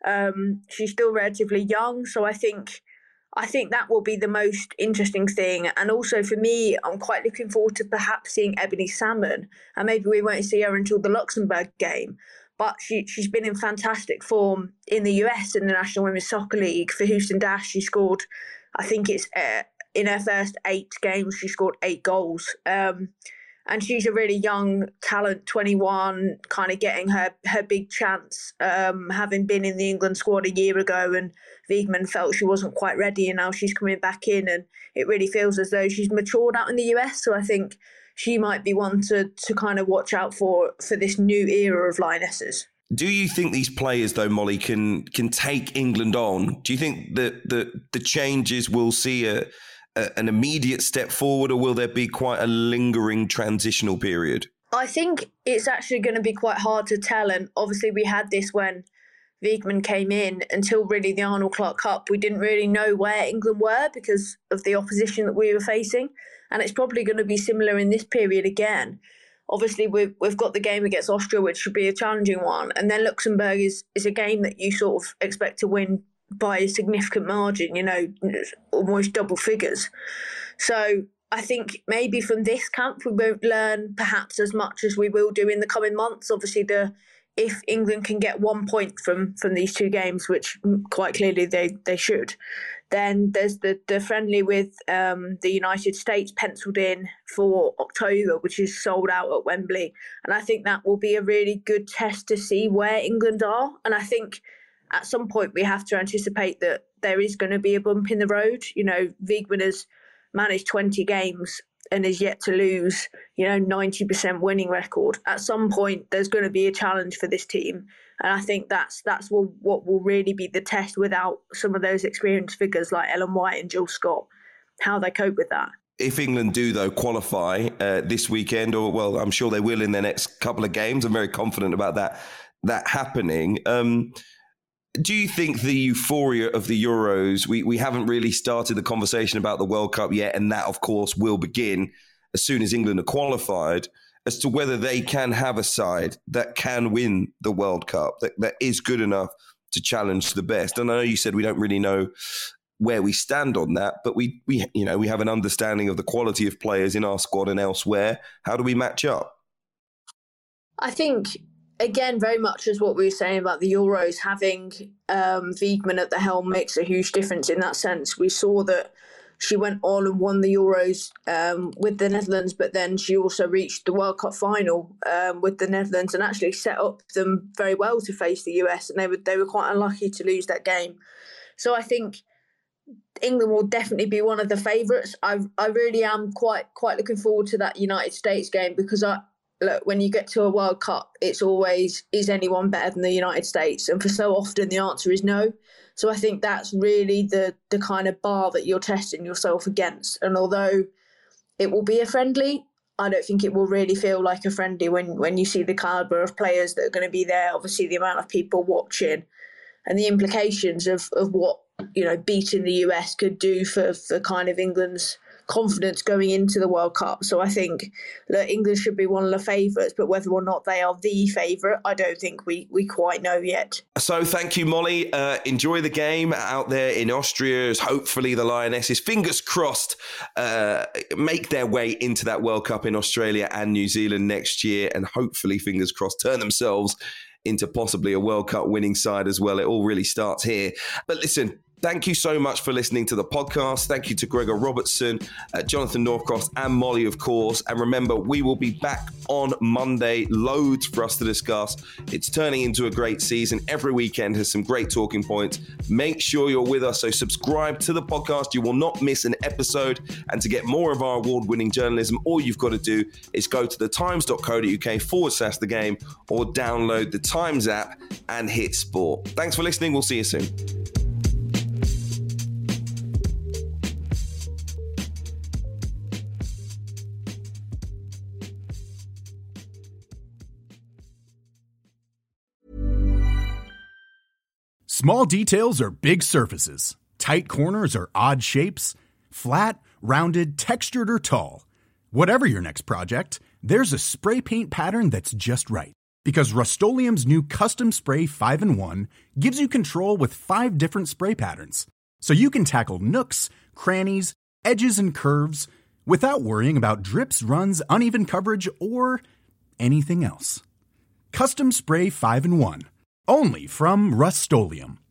Um, she's still relatively young, so I think... I think that will be the most interesting thing. And also for me, I'm quite looking forward to perhaps seeing Ebony Salmon. And maybe we won't see her until the Luxembourg game. But she, she's been in fantastic form in the U S in the National Women's Soccer League. For Houston Dash, she scored, I think it's uh, in her first eight games, she scored eight goals. Um, and she's a really young talent, twenty-one, kind of getting her, her big chance, um, having been in the England squad a year ago. And Wiegmann felt she wasn't quite ready, and now she's coming back in. And it really feels as though she's matured out in the U S. So I think she might be one to, to kind of watch out for for this new era of Lionesses. Do you think these players, though, Molly, can can take England on? Do you think that the, the changes will see a, a an immediate step forward, or will there be quite a lingering transitional period? I think it's actually going to be quite hard to tell. And obviously we had this when Wiegman came in. Until really the Arnold Clark Cup, we didn't really know where England were because of the opposition that we were facing. And it's probably going to be similar in this period again. Obviously, we've, we've got the game against Austria, which should be a challenging one. And then Luxembourg is, is a game that you sort of expect to win by a significant margin, you know, almost double figures. So I think maybe from this camp, we won't learn perhaps as much as we will do in the coming months. Obviously, the if England can get one point from, from these two games, which quite clearly they, they should, then there's the, the friendly with um, the United States penciled in for October, which is sold out at Wembley. And I think that will be a really good test to see where England are. And I think at some point we have to anticipate that there is going to be a bump in the road. You know, Wiegman has managed twenty games and is yet to lose, you know, ninety percent winning record. At some point, there's going to be a challenge for this team. And I think that's that's what, what will really be the test without some of those experienced figures like Ellen White and Jill Scott, how they cope with that. If England do, though, qualify uh, this weekend, or, well, I'm sure they will in their next couple of games, I'm very confident about that, that happening. Um, do you think the euphoria of the Euros, we, we haven't really started the conversation about the World Cup yet, and that, of course, will begin as soon as England are qualified, as to whether they can have a side that can win the World Cup, that, that is good enough to challenge the best? And I know you said we don't really know where we stand on that, but we, we, you know, we have an understanding of the quality of players in our squad and elsewhere. How do we match up? I think, again, very much as what we were saying about the Euros, having um, Wiegman at the helm makes a huge difference in that sense. We saw that she went on and won the Euros um, with the Netherlands, but then she also reached the World Cup final um, with the Netherlands and actually set up them very well to face the U S, and they were they were quite unlucky to lose that game. So I think England will definitely be one of the favourites. I I really am quite quite looking forward to that United States game, because I look, when you get to a World Cup, it's always, is anyone better than the United States? And for so often the answer is no. So I think that's really the the kind of bar that you're testing yourself against. And although it will be a friendly, I don't think it will really feel like a friendly when, when you see the calibre of players that are going to be there, obviously the amount of people watching and the implications of, of what, you know, beating the U S could do for, for kind of England's confidence going into the World Cup. So I think that England should be one of the favourites, but whether or not they are the favourite, I don't think we, we quite know yet. So thank you, Molly. Uh, enjoy the game out there in Austria, as hopefully the Lionesses, fingers crossed, uh, make their way into that World Cup in Australia and New Zealand next year, and hopefully, fingers crossed, turn themselves into possibly a World Cup winning side as well. It all really starts here. But listen, thank you so much for listening to the podcast. Thank you to Gregor Robertson, uh, Jonathan Northcroft, and Molly, of course. And remember, we will be back on Monday. Loads for us to discuss. It's turning into a great season. Every weekend has some great talking points. Make sure you're with us. So subscribe to the podcast. You will not miss an episode. And to get more of our award-winning journalism, all you've got to do is go to thetimes.co.uk forward slash the game, or download the Times app and hit sport. Thanks for listening. We'll see you soon. Small details are big surfaces. Tight corners are odd shapes. Flat, rounded, textured, or tall. Whatever your next project, there's a spray paint pattern that's just right. Because Rust-Oleum's new Custom Spray five in one gives you control with five different spray patterns. So you can tackle nooks, crannies, edges, and curves without worrying about drips, runs, uneven coverage, or anything else. Custom Spray five in one. Only from Rust-Oleum.